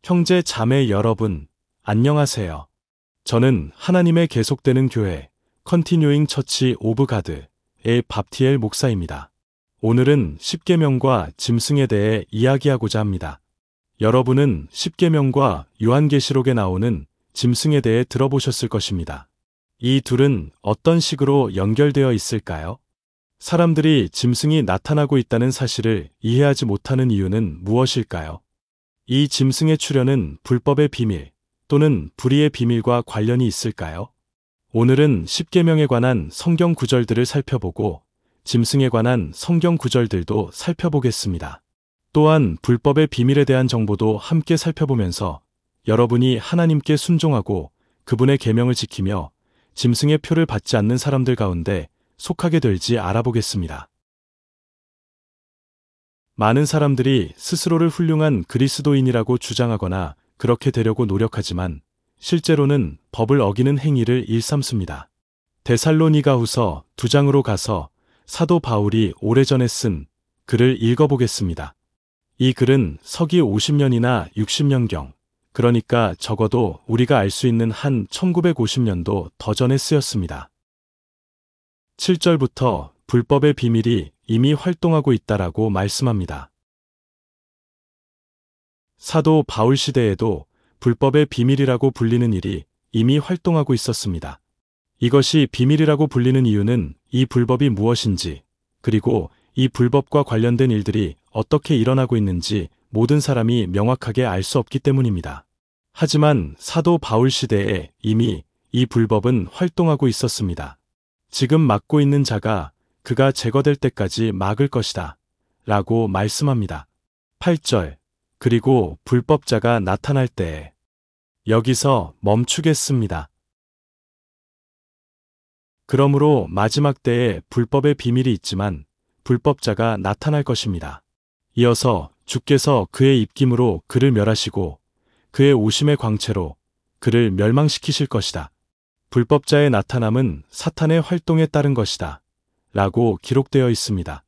형제 자매 여러분, 안녕하세요. 저는 하나님의 계속되는 교회, 컨티뉴잉 처치 오브 가드의 밥티엘 목사입니다. 오늘은 십계명과 짐승에 대해 이야기하고자 합니다. 여러분은 십계명과 요한계시록에 나오는 짐승에 대해 들어보셨을 것입니다. 이 둘은 어떤 식으로 연결되어 있을까요? 사람들이 짐승이 나타나고 있다는 사실을 이해하지 못하는 이유는 무엇일까요? 이 짐승의 출현은 불법의 비밀 또는 불의의 비밀과 관련이 있을까요? 오늘은 십계명에 관한 성경 구절들을 살펴보고 짐승에 관한 성경 구절들도 살펴보겠습니다. 또한 불법의 비밀에 대한 정보도 함께 살펴보면서 여러분이 하나님께 순종하고 그분의 계명을 지키며 짐승의 표를 받지 않는 사람들 가운데 속하게 될지 알아보겠습니다. 많은 사람들이 스스로를 훌륭한 그리스도인이라고 주장하거나 그렇게 되려고 노력하지만 실제로는 법을 어기는 행위를 일삼습니다. 데살로니가후서 2장으로 가서 사도 바울이 오래전에 쓴 글을 읽어보겠습니다. 이 글은 서기 50년이나 60년경, 그러니까 적어도 우리가 알 수 있는 한 1950년도 더 전에 쓰였습니다. 7절부터 불법의 비밀이 이미 활동하고 있다라고 말씀합니다. 사도 바울 시대에도 불법의 비밀이라고 불리는 일이 이미 활동하고 있었습니다. 이것이 비밀이라고 불리는 이유는 이 불법이 무엇인지, 그리고 이 불법과 관련된 일들이 어떻게 일어나고 있는지 모든 사람이 명확하게 알 수 없기 때문입니다. 하지만 사도 바울 시대에 이미 이 불법은 활동하고 있었습니다. 지금 막고 있는 자가 그가 제거될 때까지 막을 것이다 라고 말씀합니다. 8절, 그리고 불법자가 나타날 때에 여기서 멈추겠습니다. 그러므로 마지막 때에 불법의 비밀이 있지만 불법자가 나타날 것입니다. 이어서 주께서 그의 입김으로 그를 멸하시고 그의 오심의 광채로 그를 멸망시키실 것이다. 불법자의 나타남은 사탄의 활동에 따른 것이다 라고 기록되어 있습니다.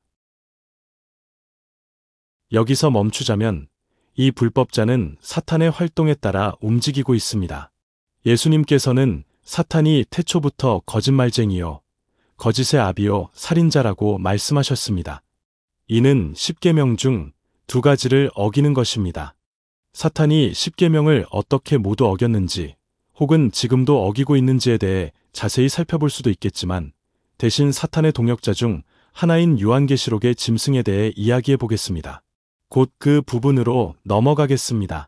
여기서 멈추자면 이 불법자는 사탄의 활동에 따라 움직이고 있습니다. 예수님께서는 사탄이 태초부터 거짓말쟁이요, 거짓의 아비요, 살인자라고 말씀하셨습니다. 이는 십계명 중 2가지를 어기는 것입니다. 사탄이 십계명을 어떻게 모두 어겼는지 혹은 지금도 어기고 있는지에 대해 자세히 살펴볼 수도 있겠지만 대신 사탄의 동역자 중 하나인 요한계시록의 짐승에 대해 이야기해 보겠습니다. 곧 그 부분으로 넘어가겠습니다.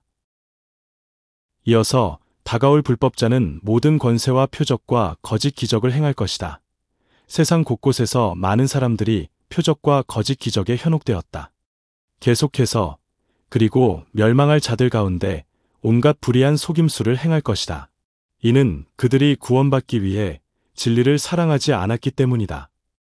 이어서 다가올 불법자는 모든 권세와 표적과 거짓 기적을 행할 것이다. 세상 곳곳에서 많은 사람들이 표적과 거짓 기적에 현혹되었다. 계속해서 그리고 멸망할 자들 가운데 온갖 불의한 속임수를 행할 것이다. 이는 그들이 구원받기 위해 진리를 사랑하지 않았기 때문이다.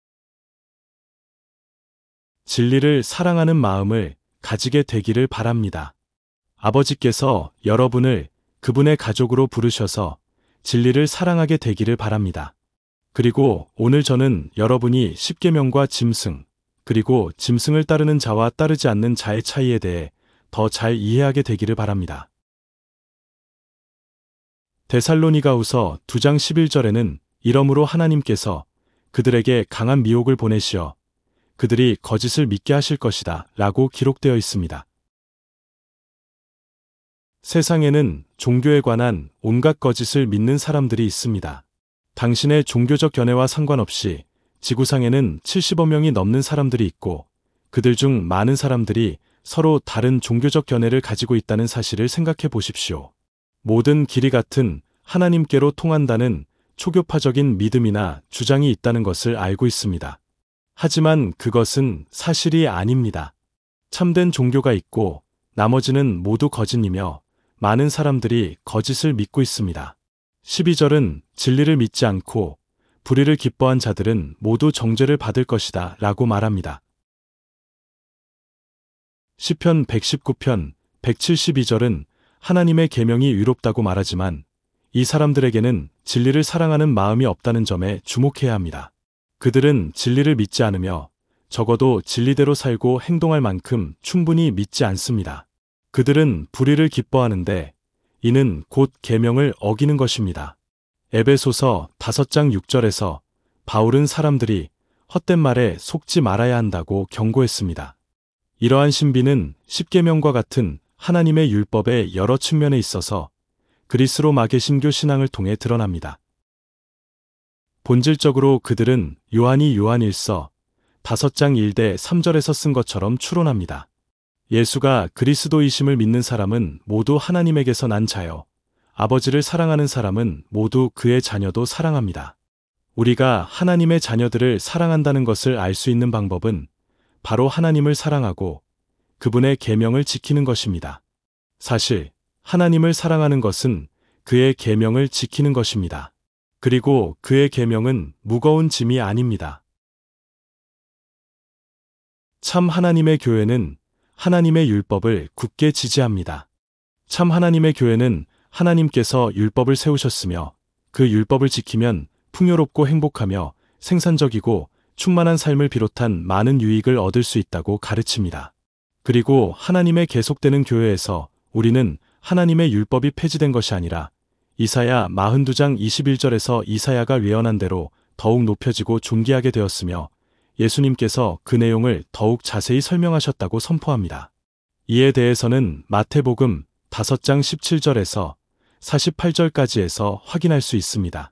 진리를 사랑하는 마음을 가지게 되기를 바랍니다. 아버지께서 여러분을 그분의 가족으로 부르셔서 진리를 사랑하게 되기를 바랍니다. 그리고 오늘 저는 여러분이 십계명과 짐승, 그리고 짐승을 따르는 자와 따르지 않는 자의 차이에 대해 더 잘 이해하게 되기를 바랍니다. 데살로니가후서 2장 11절에는 이러므로 하나님께서 그들에게 강한 미혹을 보내시어 그들이 거짓을 믿게 하실 것이다 라고 기록되어 있습니다. 세상에는 종교에 관한 온갖 거짓을 믿는 사람들이 있습니다. 당신의 종교적 견해와 상관없이 지구상에는 70억 명이 넘는 사람들이 있고 그들 중 많은 사람들이 서로 다른 종교적 견해를 가지고 있다는 사실을 생각해 보십시오. 모든 길이 같은 하나님께로 통한다는 초교파적인 믿음이나 주장이 있다는 것을 알고 있습니다. 하지만 그것은 사실이 아닙니다. 참된 종교가 있고 나머지는 모두 거짓이며 많은 사람들이 거짓을 믿고 있습니다. 12절은 진리를 믿지 않고 불의를 기뻐한 자들은 모두 정죄를 받을 것이다 라고 말합니다. 시편 119편 172절은 하나님의 계명이 의롭다고 말하지만 이 사람들에게는 진리를 사랑하는 마음이 없다는 점에 주목해야 합니다. 그들은 진리를 믿지 않으며 적어도 진리대로 살고 행동할 만큼 충분히 믿지 않습니다. 그들은 불의를 기뻐하는데 이는 곧 계명을 어기는 것입니다. 에베소서 5장 6절에서 바울은 사람들이 헛된 말에 속지 말아야 한다고 경고했습니다. 이러한 신비는 십계명과 같은 하나님의 율법의 여러 측면에 있어서 그리스 로마 개신교 신앙을 통해 드러납니다. 본질적으로 그들은 요한이 요한일서 5장 1대 3절에서 쓴 것처럼 추론합니다. 예수가 그리스도이심을 믿는 사람은 모두 하나님에게서 난 자요. 아버지를 사랑하는 사람은 모두 그의 자녀도 사랑합니다. 우리가 하나님의 자녀들을 사랑한다는 것을 알 수 있는 방법은 바로 하나님을 사랑하고 그분의 계명을 지키는 것입니다. 사실 하나님을 사랑하는 것은 그의 계명을 지키는 것입니다. 그리고 그의 계명은 무거운 짐이 아닙니다. 참 하나님의 교회는 하나님의 율법을 굳게 지지합니다. 참 하나님의 교회는 하나님께서 율법을 세우셨으며 그 율법을 지키면 풍요롭고 행복하며 생산적이고 충만한 삶을 비롯한 많은 유익을 얻을 수 있다고 가르칩니다. 그리고 하나님의 계속되는 교회에서 우리는 하나님의 율법이 폐지된 것이 아니라 이사야 42장 21절에서 이사야가 예언한 대로 더욱 높여지고 존귀하게 되었으며 예수님께서 그 내용을 더욱 자세히 설명하셨다고 선포합니다. 이에 대해서는 마태복음 5장 17절에서 48절까지에서 확인할 수 있습니다.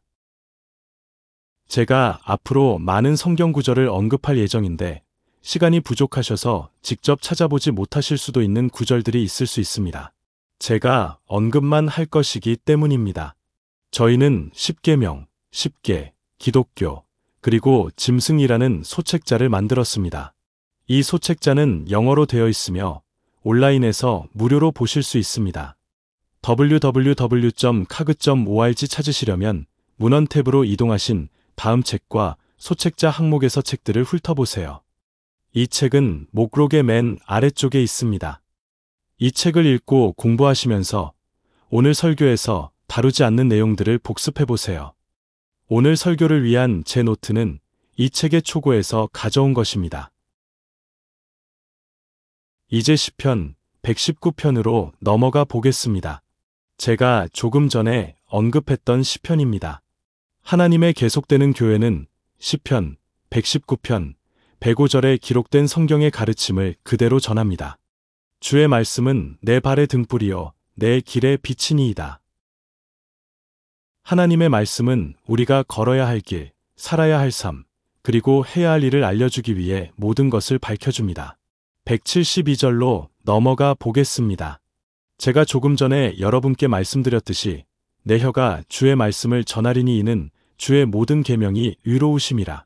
제가 앞으로 많은 성경 구절을 언급할 예정인데 시간이 부족하셔서 직접 찾아보지 못하실 수도 있는 구절들이 있을 수 있습니다. 제가 언급만 할 것이기 때문입니다. 저희는 십계명, 십계, 기독교, 그리고 짐승이라는 소책자를 만들었습니다. 이 소책자는 영어로 되어 있으며 온라인에서 무료로 보실 수 있습니다. www.kag.org 찾으시려면 문헌 탭으로 이동하신 다음 책과 소책자 항목에서 책들을 훑어보세요. 이 책은 목록의 맨 아래쪽에 있습니다. 이 책을 읽고 공부하시면서 오늘 설교에서 다루지 않는 내용들을 복습해보세요. 오늘 설교를 위한 제 노트는 이 책의 초고에서 가져온 것입니다. 이제 시편 119편으로 넘어가 보겠습니다. 제가 조금 전에 언급했던 시편입니다. 하나님의 계속되는 교회는 시편 119편 105절에 기록된 성경의 가르침을 그대로 전합니다. 주의 말씀은 내 발의 등불이요 내 길의 빛이니이다. 하나님의 말씀은 우리가 걸어야 할 길, 살아야 할 삶, 그리고 해야 할 일을 알려주기 위해 모든 것을 밝혀줍니다. 172절로 넘어가 보겠습니다. 제가 조금 전에 여러분께 말씀드렸듯이 내 혀가 주의 말씀을 전하리니 이는 주의 모든 계명이 의로우심이라.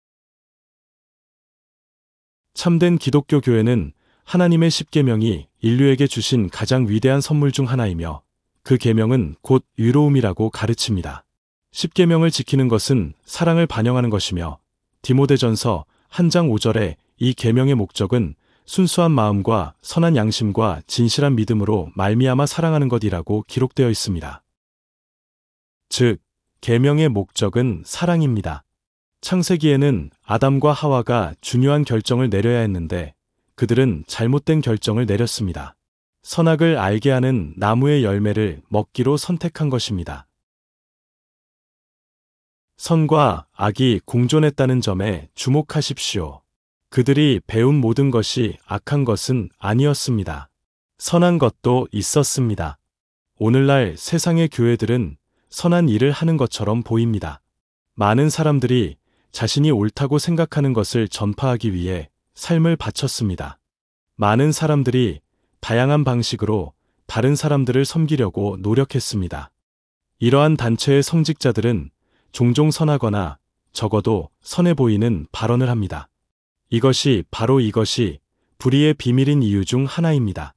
참된 기독교 교회는 하나님의 십계명이 인류에게 주신 가장 위대한 선물 중 하나이며 그 계명은 곧 의로움이라고 가르칩니다. 십계명을 지키는 것은 사랑을 반영하는 것이며 디모데전서 1장 5절에 이 계명의 목적은 순수한 마음과 선한 양심과 진실한 믿음으로 말미암아 사랑하는 것이라고 기록되어 있습니다. 즉, 계명의 목적은 사랑입니다. 창세기에는 아담과 하와가 중요한 결정을 내려야 했는데 그들은 잘못된 결정을 내렸습니다. 선악을 알게 하는 나무의 열매를 먹기로 선택한 것입니다. 선과 악이 공존했다는 점에 주목하십시오. 그들이 배운 모든 것이 악한 것은 아니었습니다. 선한 것도 있었습니다. 오늘날 세상의 교회들은 선한 일을 하는 것처럼 보입니다. 많은 사람들이 자신이 옳다고 생각하는 것을 전파하기 위해 삶을 바쳤습니다. 많은 사람들이 다양한 방식으로 다른 사람들을 섬기려고 노력했습니다. 이러한 단체의 성직자들은 종종 선하거나 적어도 선해 보이는 발언을 합니다. 이것이 불의의 비밀인 이유 중 하나입니다.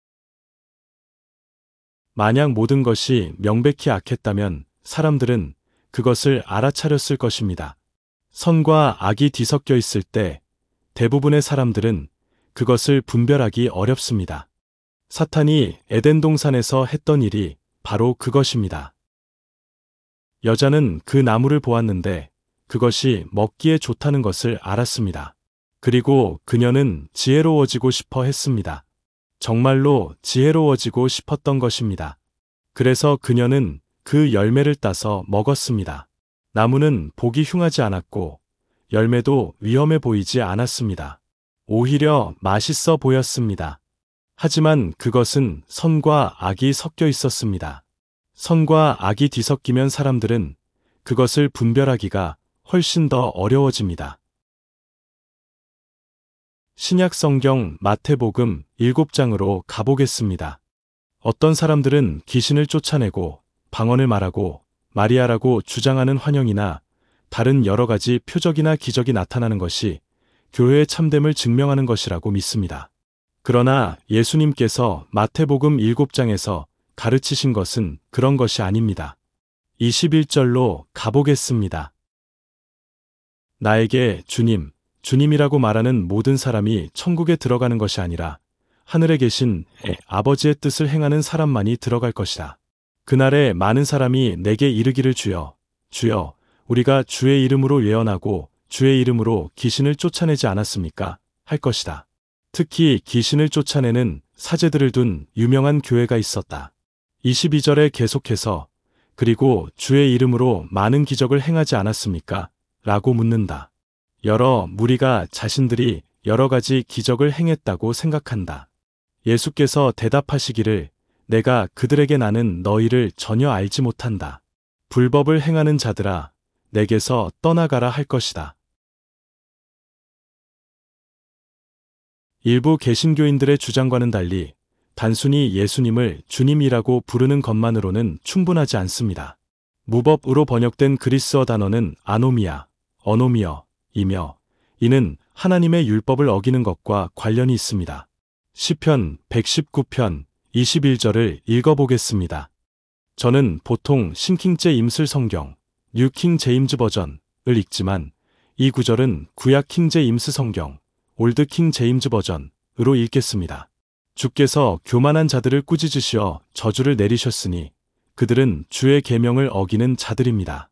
만약 모든 것이 명백히 악했다면 사람들은 그것을 알아차렸을 것입니다. 선과 악이 뒤섞여 있을 때 대부분의 사람들은 그것을 분별하기 어렵습니다. 사탄이 에덴 동산에서 했던 일이 바로 그것입니다. 여자는 그 나무를 보았는데 그것이 먹기에 좋다는 것을 알았습니다. 그리고 그녀는 지혜로워지고 싶어 했습니다. 정말로 지혜로워지고 싶었던 것입니다. 그래서 그녀는 그 열매를 따서 먹었습니다. 나무는 보기 흉하지 않았고 열매도 위험해 보이지 않았습니다. 오히려 맛있어 보였습니다. 하지만 그것은 선과 악이 섞여 있었습니다. 선과 악이 뒤섞이면 사람들은 그것을 분별하기가 훨씬 더 어려워집니다. 신약 성경 마태복음 7장으로 가보겠습니다. 어떤 사람들은 귀신을 쫓아내고 방언을 말하고 마리아라고 주장하는 환영이나 다른 여러 가지 표적이나 기적이 나타나는 것이 교회의 참됨을 증명하는 것이라고 믿습니다. 그러나 예수님께서 마태복음 7장에서 가르치신 것은 그런 것이 아닙니다. 21절로 가보겠습니다. 나에게 주님, 주님이라고 말하는 모든 사람이 천국에 들어가는 것이 아니라 하늘에 계신 아버지의 뜻을 행하는 사람만이 들어갈 것이다. 그날에 많은 사람이 내게 이르기를 주여, 주여, 우리가 주의 이름으로 예언하고 주의 이름으로 귀신을 쫓아내지 않았습니까? 할 것이다. 특히 귀신을 쫓아내는 사제들을 둔 유명한 교회가 있었다. 22절에 계속해서 그리고 주의 이름으로 많은 기적을 행하지 않았습니까? 라고 묻는다. 여러 무리가 자신들이 여러 가지 기적을 행했다고 생각한다. 예수께서 대답하시기를 내가 그들에게 나는 너희를 전혀 알지 못한다. 불법을 행하는 자들아, 내게서 떠나가라 할 것이다. 일부 개신교인들의 주장과는 달리 단순히 예수님을 주님이라고 부르는 것만으로는 충분하지 않습니다. 무법으로 번역된 그리스어 단어는 아노미아, 어노미어이며 이는 하나님의 율법을 어기는 것과 관련이 있습니다. 시편 119편 21절을 읽어보겠습니다. 저는 보통 신킹제 임슬 성경, 뉴킹 제임즈 버전을 읽지만 이 구절은 구약 킹제 임스 성경, 올드 킹 제임즈 버전으로 읽겠습니다. 주께서 교만한 자들을 꾸짖으시어 저주를 내리셨으니 그들은 주의 계명을 어기는 자들입니다.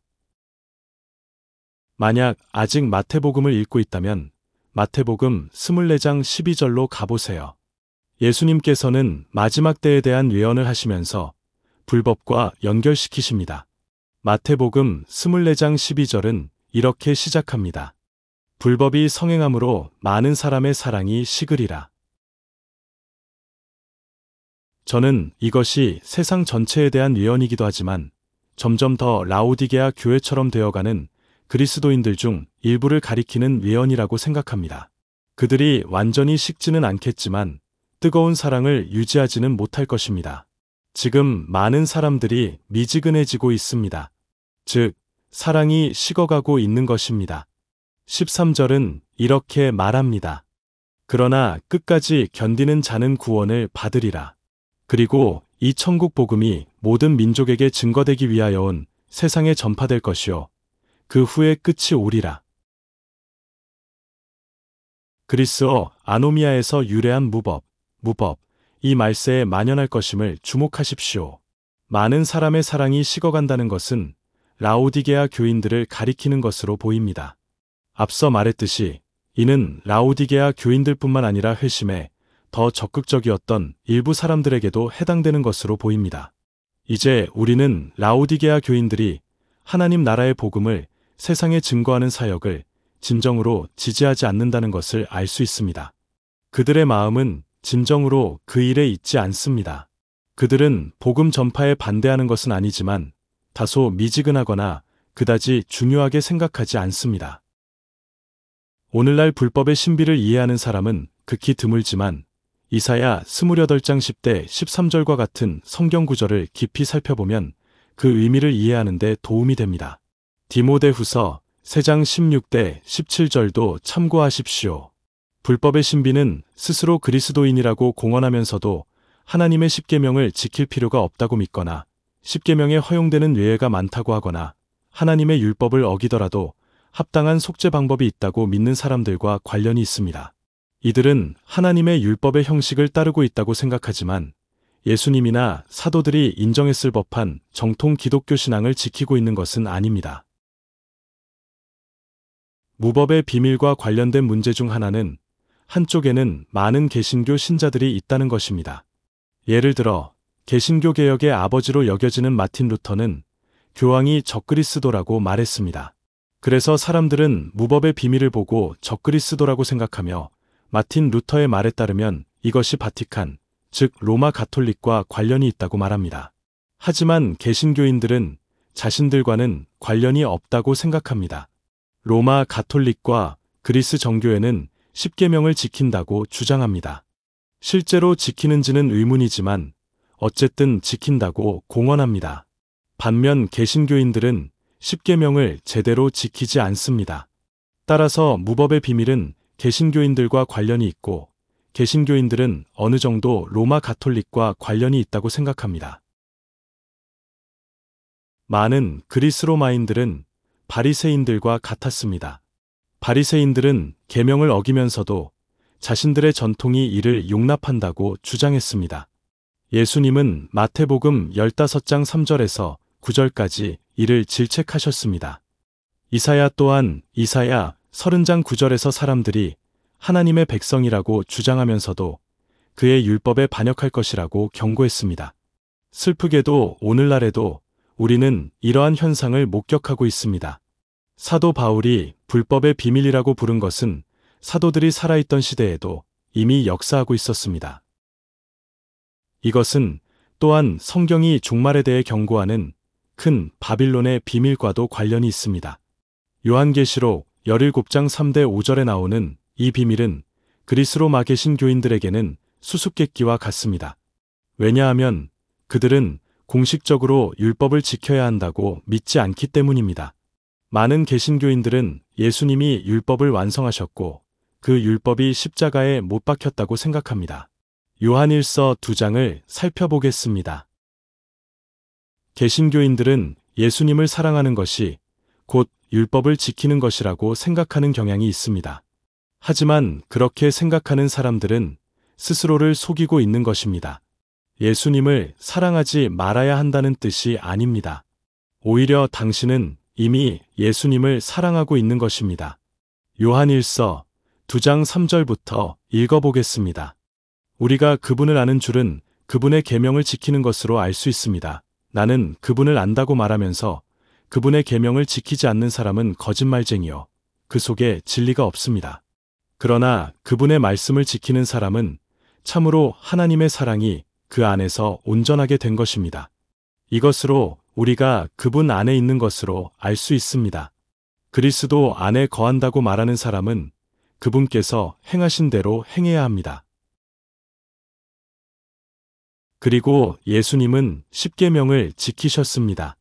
만약 아직 마태복음을 읽고 있다면 마태복음 24장 12절로 가보세요. 예수님께서는 마지막 때에 대한 예언을 하시면서 불법과 연결시키십니다. 마태복음 24장 12절은 이렇게 시작합니다. 불법이 성행함으로 많은 사람의 사랑이 식으리라. 저는 이것이 세상 전체에 대한 예언이기도 하지만 점점 더 라오디게아 교회처럼 되어가는 그리스도인들 중 일부를 가리키는 예언이라고 생각합니다. 그들이 완전히 식지는 않겠지만 뜨거운 사랑을 유지하지는 못할 것입니다. 지금 많은 사람들이 미지근해지고 있습니다. 즉, 사랑이 식어가고 있는 것입니다. 13절은 이렇게 말합니다. 그러나 끝까지 견디는 자는 구원을 받으리라. 그리고 이 천국 복음이 모든 민족에게 증거되기 위하여 온 세상에 전파될 것이요. 그 후에 끝이 오리라. 그리스어 아노미아에서 유래한 무법, 이 말세에 만연할 것임을 주목하십시오. 많은 사람의 사랑이 식어간다는 것은 라오디게아 교인들을 가리키는 것으로 보입니다. 앞서 말했듯이 이는 라오디게아 교인들뿐만 아니라 회심에 더 적극적이었던 일부 사람들에게도 해당되는 것으로 보입니다. 이제 우리는 라오디게아 교인들이 하나님 나라의 복음을 세상에 증거하는 사역을 진정으로 지지하지 않는다는 것을 알 수 있습니다. 그들의 마음은 진정으로 그 일에 있지 않습니다. 그들은 복음 전파에 반대하는 것은 아니지만 다소 미지근하거나 그다지 중요하게 생각하지 않습니다. 오늘날 불법의 신비를 이해하는 사람은 극히 드물지만 이사야 28장 10대 13절과 같은 성경 구절을 깊이 살펴보면 그 의미를 이해하는 데 도움이 됩니다. 디모데후서 3장 16대 17절도 참고하십시오. 불법의 신비는 스스로 그리스도인이라고 공언하면서도 하나님의 십계명을 지킬 필요가 없다고 믿거나 십계명에 허용되는 예외가 많다고 하거나 하나님의 율법을 어기더라도 합당한 속죄 방법이 있다고 믿는 사람들과 관련이 있습니다. 이들은 하나님의 율법의 형식을 따르고 있다고 생각하지만 예수님이나 사도들이 인정했을 법한 정통 기독교 신앙을 지키고 있는 것은 아닙니다. 무법의 비밀과 관련된 문제 중 하나는 한쪽에는 많은 개신교 신자들이 있다는 것입니다. 예를 들어 개신교 개혁의 아버지로 여겨지는 마틴 루터는 교황이 적그리스도라고 말했습니다. 그래서 사람들은 무법의 비밀을 보고 적그리스도라고 생각하며 마틴 루터의 말에 따르면 이것이 바티칸, 즉 로마 가톨릭과 관련이 있다고 말합니다. 하지만 개신교인들은 자신들과는 관련이 없다고 생각합니다. 로마 가톨릭과 그리스 정교회는 십계명을 지킨다고 주장합니다. 실제로 지키는지는 의문이지만 어쨌든 지킨다고 공언합니다. 반면 개신교인들은 십계명을 제대로 지키지 않습니다. 따라서 무법의 비밀은 개신교인들과 관련이 있고 개신교인들은 어느 정도 로마 가톨릭과 관련이 있다고 생각합니다. 많은 그리스 로마인들은 바리새인들과 같았습니다. 바리새인들은 계명을 어기면서도 자신들의 전통이 이를 용납한다고 주장했습니다. 예수님은 마태복음 15장 3절에서 9절까지 이를 질책하셨습니다. 이사야 또한 이사야 30장 9절에서 사람들이 하나님의 백성이라고 주장하면서도 그의 율법에 반역할 것이라고 경고했습니다. 슬프게도 오늘날에도 우리는 이러한 현상을 목격하고 있습니다. 사도 바울이 불법의 비밀이라고 부른 것은 사도들이 살아있던 시대에도 이미 역사하고 있었습니다. 이것은 또한 성경이 종말에 대해 경고하는 큰 바빌론의 비밀과도 관련이 있습니다. 요한계시록 17장 3대 5절에 나오는 이 비밀은 그리스 로마 개신교인들에게는 수수께끼와 같습니다. 왜냐하면 그들은 공식적으로 율법을 지켜야 한다고 믿지 않기 때문입니다. 많은 개신교인들은 예수님이 율법을 완성하셨고 그 율법이 십자가에 못 박혔다고 생각합니다. 요한일서 2장을 살펴보겠습니다. 개신교인들은 예수님을 사랑하는 것이 곧 율법을 지키는 것이라고 생각하는 경향이 있습니다. 하지만 그렇게 생각하는 사람들은 스스로를 속이고 있는 것입니다. 예수님을 사랑하지 말아야 한다는 뜻이 아닙니다. 오히려 당신은 이미 예수님을 사랑하고 있는 것입니다. 요한일서 2장 3절부터 읽어보겠습니다. 우리가 그분을 아는 줄은 그분의 계명을 지키는 것으로 알 수 있습니다. 나는 그분을 안다고 말하면서 그분의 계명을 지키지 않는 사람은 거짓말쟁이요. 그 속에 진리가 없습니다. 그러나 그분의 말씀을 지키는 사람은 참으로 하나님의 사랑이 그 안에서 온전하게 된 것입니다. 이것으로 우리가 그분 안에 있는 것으로 알 수 있습니다. 그리스도 안에 거한다고 말하는 사람은 그분께서 행하신 대로 행해야 합니다. 그리고 예수님은 십계명을 지키셨습니다.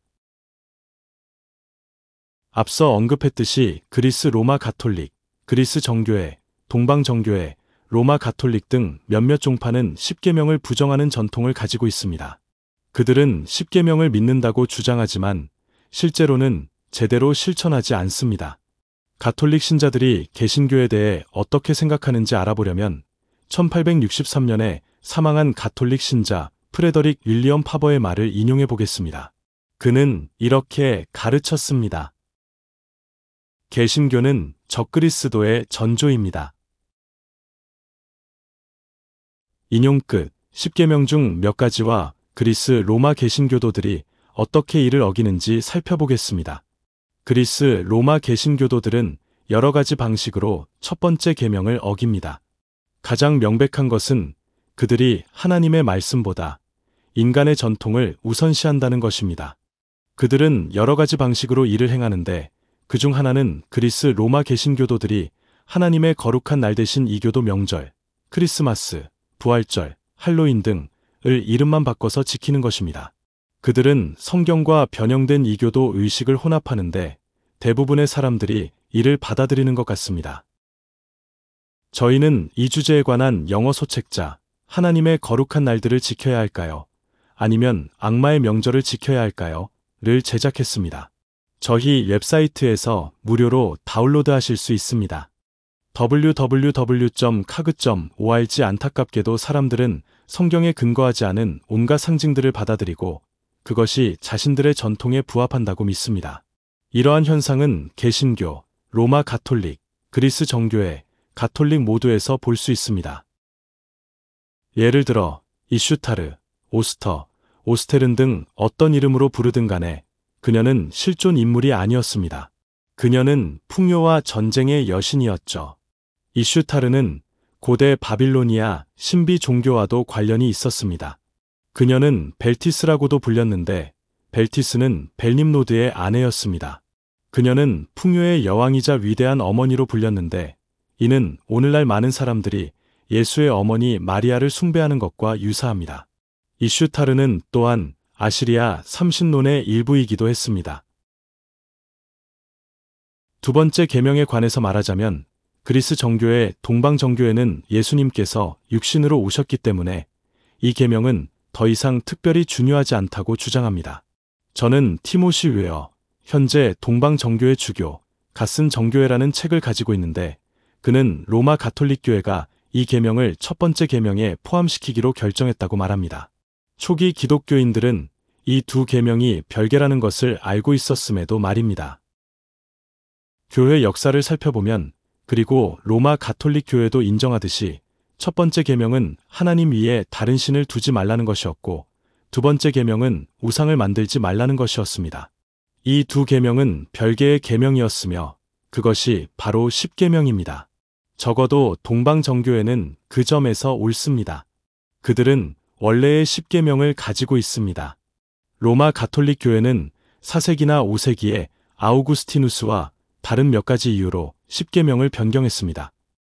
앞서 언급했듯이 그리스 로마 가톨릭, 그리스 정교회, 동방 정교회, 로마 가톨릭 등 몇몇 종파는 십계명을 부정하는 전통을 가지고 있습니다. 그들은 십계명을 믿는다고 주장하지만 실제로는 제대로 실천하지 않습니다. 가톨릭 신자들이 개신교에 대해 어떻게 생각하는지 알아보려면 1863년에 사망한 가톨릭 신자 프레더릭 윌리엄 파버의 말을 인용해 보겠습니다. 그는 이렇게 가르쳤습니다. 개신교는 적그리스도의 전조입니다. 인용 끝. 십계명 중 몇 가지와 그리스 로마 개신교도들이 어떻게 이를 어기는지 살펴보겠습니다. 그리스 로마 개신교도들은 여러 가지 방식으로 첫 번째 계명을 어깁니다. 가장 명백한 것은 그들이 하나님의 말씀보다 인간의 전통을 우선시한다는 것입니다. 그들은 여러 가지 방식으로 이를 행하는데 그중 하나는 그리스 로마 개신교도들이 하나님의 거룩한 날 대신 이교도 명절, 크리스마스, 부활절, 할로윈 등을 이름만 바꿔서 지키는 것입니다. 그들은 성경과 변형된 이교도 의식을 혼합하는데 대부분의 사람들이 이를 받아들이는 것 같습니다. 저희는 이 주제에 관한 영어 소책자, 하나님의 거룩한 날들을 지켜야 할까요? 아니면 악마의 명절을 지켜야 할까요? 를 제작했습니다. 저희 웹사이트에서 무료로 다운로드하실 수 있습니다. www.kag.org. 안타깝게도 사람들은 성경에 근거하지 않은 온갖 상징들을 받아들이고 그것이 자신들의 전통에 부합한다고 믿습니다. 이러한 현상은 개신교, 로마 가톨릭, 그리스 정교회, 가톨릭 모두에서 볼 수 있습니다. 예를 들어 이슈타르, 오스터, 오스테른 등 어떤 이름으로 부르든 간에 그녀는 실존 인물이 아니었습니다. 그녀는 풍요와 전쟁의 여신이었죠. 이슈타르는 고대 바빌로니아 신비 종교와도 관련이 있었습니다. 그녀는 벨티스라고도 불렸는데 벨티스는 벨님노드의 아내였습니다. 그녀는 풍요의 여왕이자 위대한 어머니로 불렸는데 이는 오늘날 많은 사람들이 예수의 어머니 마리아를 숭배하는 것과 유사합니다. 이슈타르는 또한 아시리아 삼신론의 일부이기도 했습니다. 두 번째 계명에 관해서 말하자면 그리스 정교회 동방 정교회는 예수님께서 육신으로 오셨기 때문에 이 계명은 더 이상 특별히 중요하지 않다고 주장합니다. 저는 티모시 웨어, 현재 동방 정교회 주교, 갓슨 정교회라는 책을 가지고 있는데 그는 로마 가톨릭 교회가 이 계명을 첫 번째 계명에 포함시키기로 결정했다고 말합니다. 초기 기독교인들은 이 두 계명이 별개라는 것을 알고 있었음에도 말입니다. 교회 역사를 살펴보면 그리고 로마 가톨릭 교회도 인정하듯이 첫 번째 계명은 하나님 위에 다른 신을 두지 말라는 것이었고 두 번째 계명은 우상을 만들지 말라는 것이었습니다. 이 두 계명은 별개의 계명이었으며 그것이 바로 십계명입니다. 적어도 동방 정교회는 그 점에서 옳습니다. 그들은 원래의 십계명을 가지고 있습니다. 로마 가톨릭 교회는 4세기나 5세기에 아우구스티누스와 다른 몇 가지 이유로 십계명을 변경했습니다.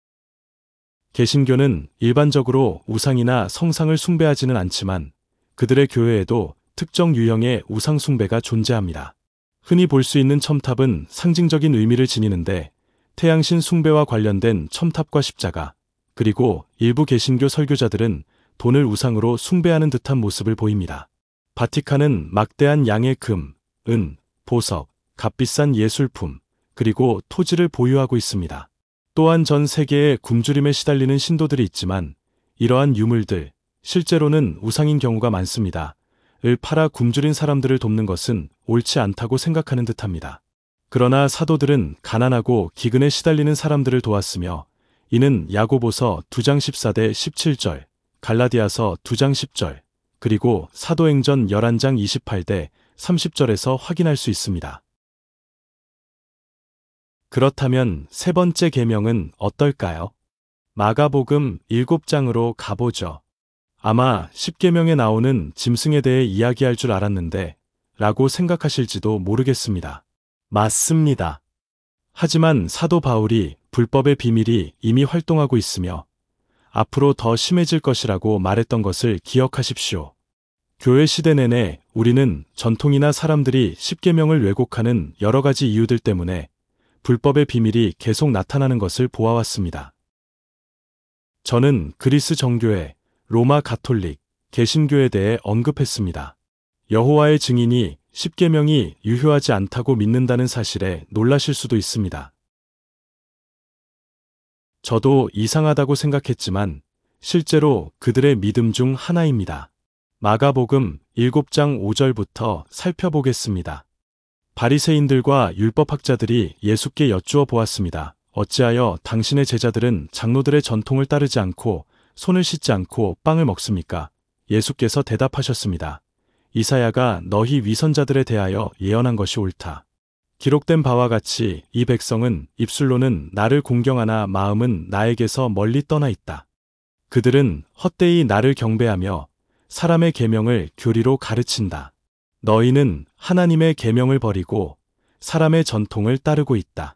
개신교는 일반적으로 우상이나 성상을 숭배하지는 않지만 그들의 교회에도 특정 유형의 우상 숭배가 존재합니다. 흔히 볼 수 있는 첨탑은 상징적인 의미를 지니는데 태양신 숭배와 관련된 첨탑과 십자가, 그리고 일부 개신교 설교자들은 돈을 우상으로 숭배하는 듯한 모습을 보입니다. 바티칸은 막대한 양의 금, 은, 보석, 값비싼 예술품, 그리고 토지를 보유하고 있습니다. 또한 전 세계에 굶주림에 시달리는 신도들이 있지만 이러한 유물들, 실제로는 우상인 경우가 많습니다. 을 팔아 굶주린 사람들을 돕는 것은 옳지 않다고 생각하는 듯합니다. 그러나 사도들은 가난하고 기근에 시달리는 사람들을 도왔으며 이는 야고보서 2장 14대 17절, 갈라디아서 2장 10절, 그리고 사도행전 11장 28대 30절에서 확인할 수 있습니다. 그렇다면 세 번째 계명은 어떨까요? 마가복음 7장으로 가보죠. 아마 십계명에 나오는 짐승에 대해 이야기할 줄 알았는데 라고 생각하실지도 모르겠습니다. 맞습니다. 하지만 사도 바울이 불법의 비밀이 이미 활동하고 있으며 앞으로 더 심해질 것이라고 말했던 것을 기억하십시오. 교회 시대 내내 우리는 전통이나 사람들이 십계명을 왜곡하는 여러 가지 이유들 때문에 불법의 비밀이 계속 나타나는 것을 보아왔습니다. 저는 그리스 정교회, 로마 가톨릭, 개신교에 대해 언급했습니다. 여호와의 증인이 십계명이 유효하지 않다고 믿는다는 사실에 놀라실 수도 있습니다. 저도 이상하다고 생각했지만 실제로 그들의 믿음 중 하나입니다. 마가복음 7장 5절부터 살펴보겠습니다. 바리새인들과 율법학자들이 예수께 여쭈어 보았습니다. 어찌하여 당신의 제자들은 장로들의 전통을 따르지 않고 손을 씻지 않고 빵을 먹습니까? 예수께서 대답하셨습니다. 이사야가 너희 위선자들에 대하여 예언한 것이 옳다. 기록된 바와 같이 이 백성은 입술로는 나를 공경하나 마음은 나에게서 멀리 떠나 있다. 그들은 헛되이 나를 경배하며 사람의 계명을 교리로 가르친다. 너희는 하나님의 계명을 버리고 사람의 전통을 따르고 있다.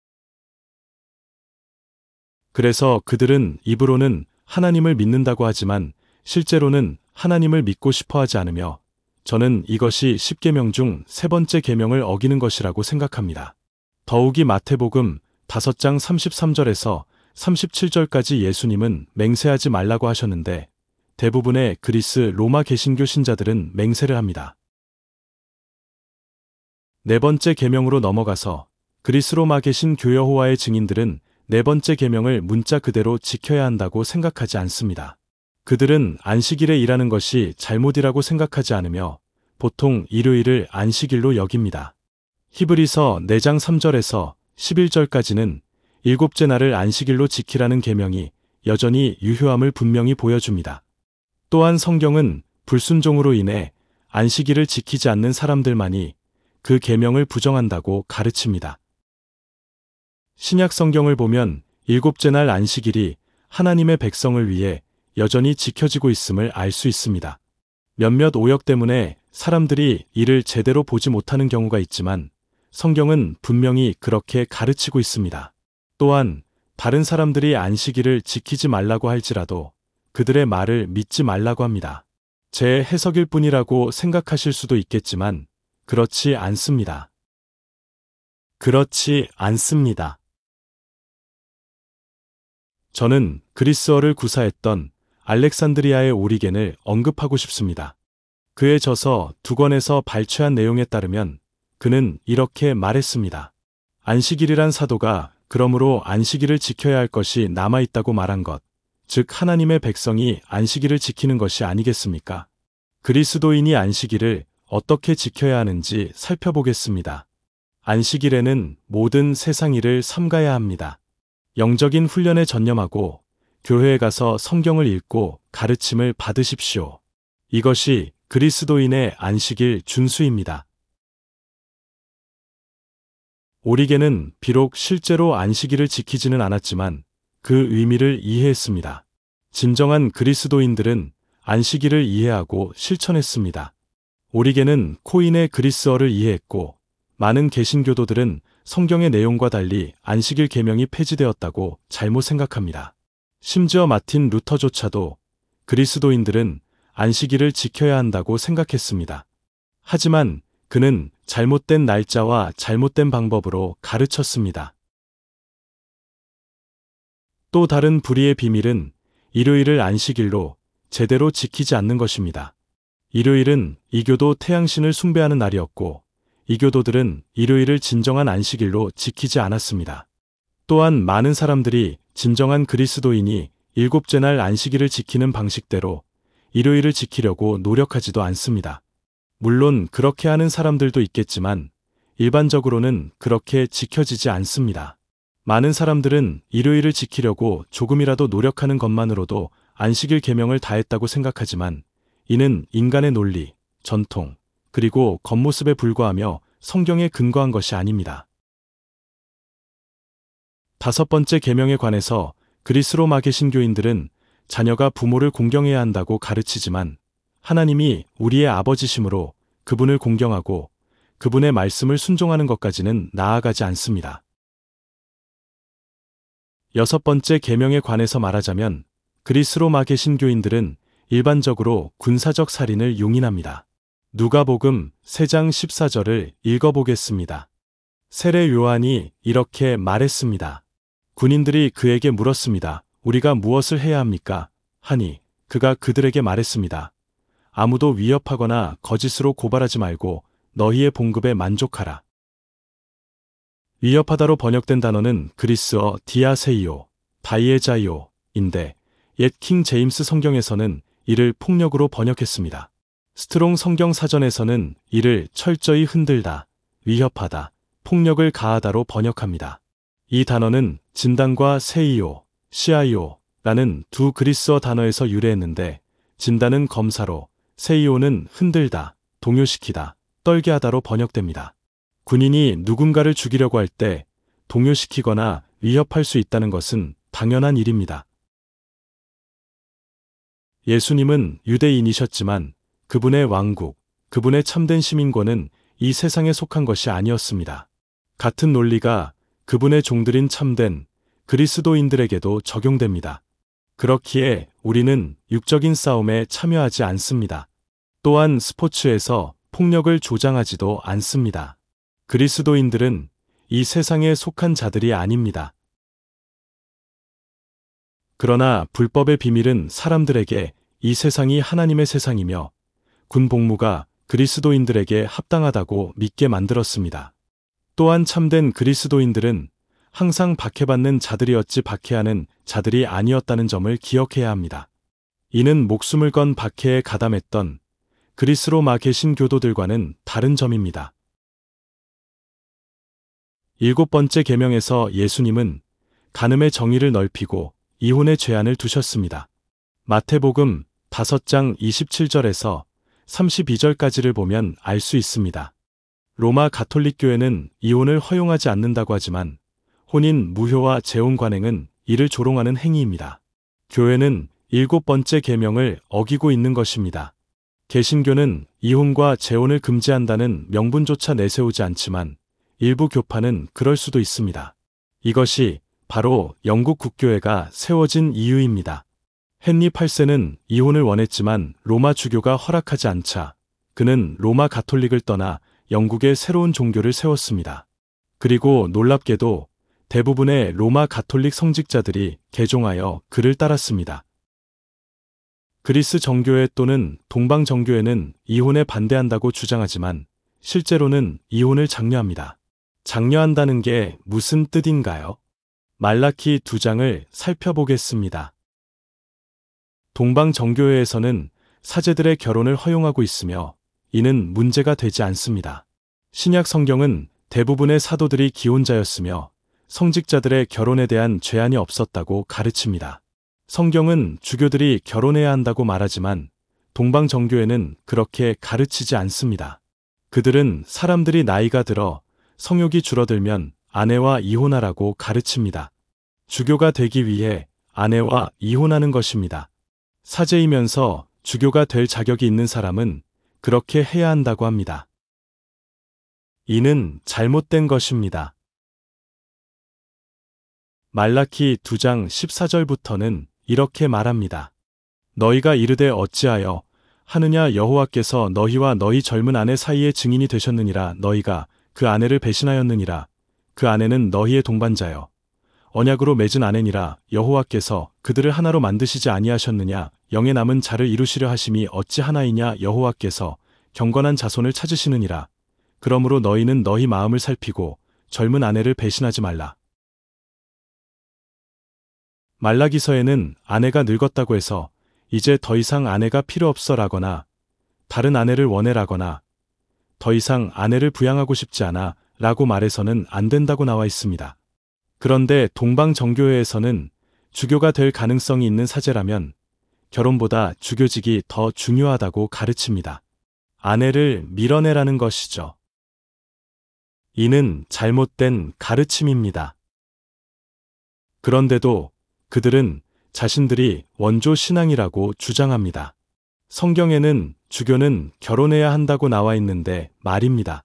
그래서 그들은 입으로는 하나님을 믿는다고 하지만 실제로는 하나님을 믿고 싶어 하지 않으며 저는 이것이 십계명 중 세 번째 계명을 어기는 것이라고 생각합니다. 더욱이 마태복음 5장 33절에서 37절까지 예수님은 맹세하지 말라고 하셨는데 대부분의 그리스 로마 개신교 신자들은 맹세를 합니다. 네 번째 계명으로 넘어가서 그리스 로마 개신 교 여호와의 증인들은 네 번째 계명을 문자 그대로 지켜야 한다고 생각하지 않습니다. 그들은 안식일에 일하는 것이 잘못이라고 생각하지 않으며 보통 일요일을 안식일로 여깁니다. 히브리서 4장 3절에서 11절까지는 일곱째 날을 안식일로 지키라는 계명이 여전히 유효함을 분명히 보여줍니다. 또한 성경은 불순종으로 인해 안식일을 지키지 않는 사람들만이 그 계명을 부정한다고 가르칩니다. 신약 성경을 보면 일곱째 날 안식일이 하나님의 백성을 위해 여전히 지켜지고 있음을 알 수 있습니다. 몇몇 오역 때문에 사람들이 이를 제대로 보지 못하는 경우가 있지만 성경은 분명히 그렇게 가르치고 있습니다. 또한 다른 사람들이 안식일을 지키지 말라고 할지라도 그들의 말을 믿지 말라고 합니다. 제 해석일 뿐이라고 생각하실 수도 있겠지만 그렇지 않습니다. 그렇지 않습니다. 저는 그리스어를 구사했던 알렉산드리아의 오리겐을 언급하고 싶습니다. 그의 저서 두 권에서 발췌한 내용에 따르면 그는 이렇게 말했습니다. 안식일이란 사도가 그러므로 안식일을 지켜야 할 것이 남아있다고 말한 것, 즉 하나님의 백성이 안식일을 지키는 것이 아니겠습니까? 그리스도인이 안식일을 어떻게 지켜야 하는지 살펴보겠습니다. 안식일에는 모든 세상 일을 삼가야 합니다. 영적인 훈련에 전념하고 교회에 가서 성경을 읽고 가르침을 받으십시오. 이것이 그리스도인의 안식일 준수입니다. 오리겐은 비록 실제로 안식일을 지키지는 않았지만 그 의미를 이해했습니다. 진정한 그리스도인들은 안식일을 이해하고 실천했습니다. 오리겐은 코인의 그리스어를 이해했고 많은 개신교도들은 성경의 내용과 달리 안식일 계명이 폐지되었다고 잘못 생각합니다. 심지어 마틴 루터조차도 그리스도인들은 안식일을 지켜야 한다고 생각했습니다. 하지만 그는 잘못된 날짜와 잘못된 방법으로 가르쳤습니다. 또 다른 불의의 비밀은 일요일을 안식일로 제대로 지키지 않는 것입니다. 일요일은 이교도 태양신을 숭배하는 날이었고 이교도들은 일요일을 진정한 안식일로 지키지 않았습니다. 또한 많은 사람들이 진정한 그리스도인이 일곱째 날 안식일을 지키는 방식대로 일요일을 지키려고 노력하지도 않습니다. 물론 그렇게 하는 사람들도 있겠지만 일반적으로는 그렇게 지켜지지 않습니다. 많은 사람들은 일요일을 지키려고 조금이라도 노력하는 것만으로도 안식일 계명을 다했다고 생각하지만 이는 인간의 논리, 전통, 그리고 겉모습에 불과하며 성경에 근거한 것이 아닙니다. 다섯 번째 계명에 관해서 그리스로마 개신교인들은 자녀가 부모를 공경해야 한다고 가르치지만 하나님이 우리의 아버지심으로 그분을 공경하고 그분의 말씀을 순종하는 것까지는 나아가지 않습니다. 여섯 번째 계명에 관해서 말하자면 그리스로마 개신교인들은 일반적으로 군사적 살인을 용인합니다. 누가복음 3장 14절을 읽어보겠습니다. 세례 요한이 이렇게 말했습니다. 군인들이 그에게 물었습니다. 우리가 무엇을 해야 합니까? 하니 그가 그들에게 말했습니다. 아무도 위협하거나 거짓으로 고발하지 말고 너희의 봉급에 만족하라. 위협하다로 번역된 단어는 그리스어 디아세이오, 바이에자이오인데 옛 킹 제임스 성경에서는 이를 폭력으로 번역했습니다. 스트롱 성경 사전에서는 이를 철저히 흔들다, 위협하다, 폭력을 가하다로 번역합니다. 이 단어는 진단과 세이오, 시아이오라는 두 그리스어 단어에서 유래했는데 진단은 검사로, 세이오는 흔들다, 동요시키다, 떨게 하다로 번역됩니다. 군인이 누군가를 죽이려고 할 때 동요시키거나 위협할 수 있다는 것은 당연한 일입니다. 예수님은 유대인이셨지만 그분의 왕국, 그분의 참된 시민권은 이 세상에 속한 것이 아니었습니다. 같은 논리가 그분의 종들인 참된 그리스도인들에게도 적용됩니다. 그렇기에 우리는 육적인 싸움에 참여하지 않습니다. 또한 스포츠에서 폭력을 조장하지도 않습니다. 그리스도인들은 이 세상에 속한 자들이 아닙니다. 그러나 불법의 비밀은 사람들에게 이 세상이 하나님의 세상이며 군 복무가 그리스도인들에게 합당하다고 믿게 만들었습니다. 또한 참된 그리스도인들은 항상 박해받는 자들이었지 박해하는 자들이 아니었다는 점을 기억해야 합니다. 이는 목숨을 건 박해에 가담했던 그리스로마 개신교도들과는 다른 점입니다. 일곱 번째 계명에서 예수님은 간음의 정의를 넓히고 이혼의 제한을 두셨습니다. 마태복음 5장 27절에서 32절까지를 보면 알 수 있습니다. 로마 가톨릭 교회는 이혼을 허용하지 않는다고 하지만 혼인 무효와 재혼 관행은 이를 조롱하는 행위입니다. 교회는 7번째 계명을 어기고 있는 것입니다. 개신교는 이혼과 재혼을 금지한다는 명분조차 내세우지 않지만 일부 교파는 그럴 수도 있습니다. 이것이 바로 영국 국교회가 세워진 이유입니다. 헨리 8세는 이혼을 원했지만 로마 주교가 허락하지 않자 그는 로마 가톨릭을 떠나 영국의 새로운 종교를 세웠습니다. 그리고 놀랍게도 대부분의 로마 가톨릭 성직자들이 개종하여 그를 따랐습니다. 그리스 정교회 또는 동방 정교회는 이혼에 반대한다고 주장하지만 실제로는 이혼을 장려합니다. 장려한다는 게 무슨 뜻인가요? 말라키 2장을 살펴보겠습니다. 동방 정교회에서는 사제들의 결혼을 허용하고 있으며 이는 문제가 되지 않습니다. 신약 성경은 대부분의 사도들이 기혼자였으며 성직자들의 결혼에 대한 제한이 없었다고 가르칩니다. 성경은 주교들이 결혼해야 한다고 말하지만 동방 정교회는 그렇게 가르치지 않습니다. 그들은 사람들이 나이가 들어 성욕이 줄어들면 아내와 이혼하라고 가르칩니다. 주교가 되기 위해 아내와 이혼하는 것입니다. 사제이면서 주교가 될 자격이 있는 사람은 그렇게 해야 한다고 합니다. 이는 잘못된 것입니다. 말라키 2장 14절부터는 이렇게 말합니다. 너희가 이르되 어찌하여 하느냐 여호와께서 너희와 너희 젊은 아내 사이에 증인이 되셨느니라. 너희가 그 아내를 배신하였느니라. 그 아내는 너희의 동반자여 언약으로 맺은 아내니라. 여호와께서 그들을 하나로 만드시지 아니하셨느냐. 영에 남은 자를 이루시려 하심이 어찌 하나이냐. 여호와께서 경건한 자손을 찾으시느니라. 그러므로 너희는 너희 마음을 살피고 젊은 아내를 배신하지 말라. 말라기서에는 아내가 늙었다고 해서 이제 더 이상 아내가 필요 없어 라거나 다른 아내를 원해라거나 더 이상 아내를 부양하고 싶지 않아 라고 말해서는 안 된다고 나와 있습니다. 그런데 동방 정교회에서는 주교가 될 가능성이 있는 사제라면 결혼보다 주교직이 더 중요하다고 가르칩니다. 아내를 밀어내라는 것이죠. 이는 잘못된 가르침입니다. 그런데도 그들은 자신들이 원조 신앙이라고 주장합니다. 성경에는 주교는 결혼해야 한다고 나와 있는데 말입니다.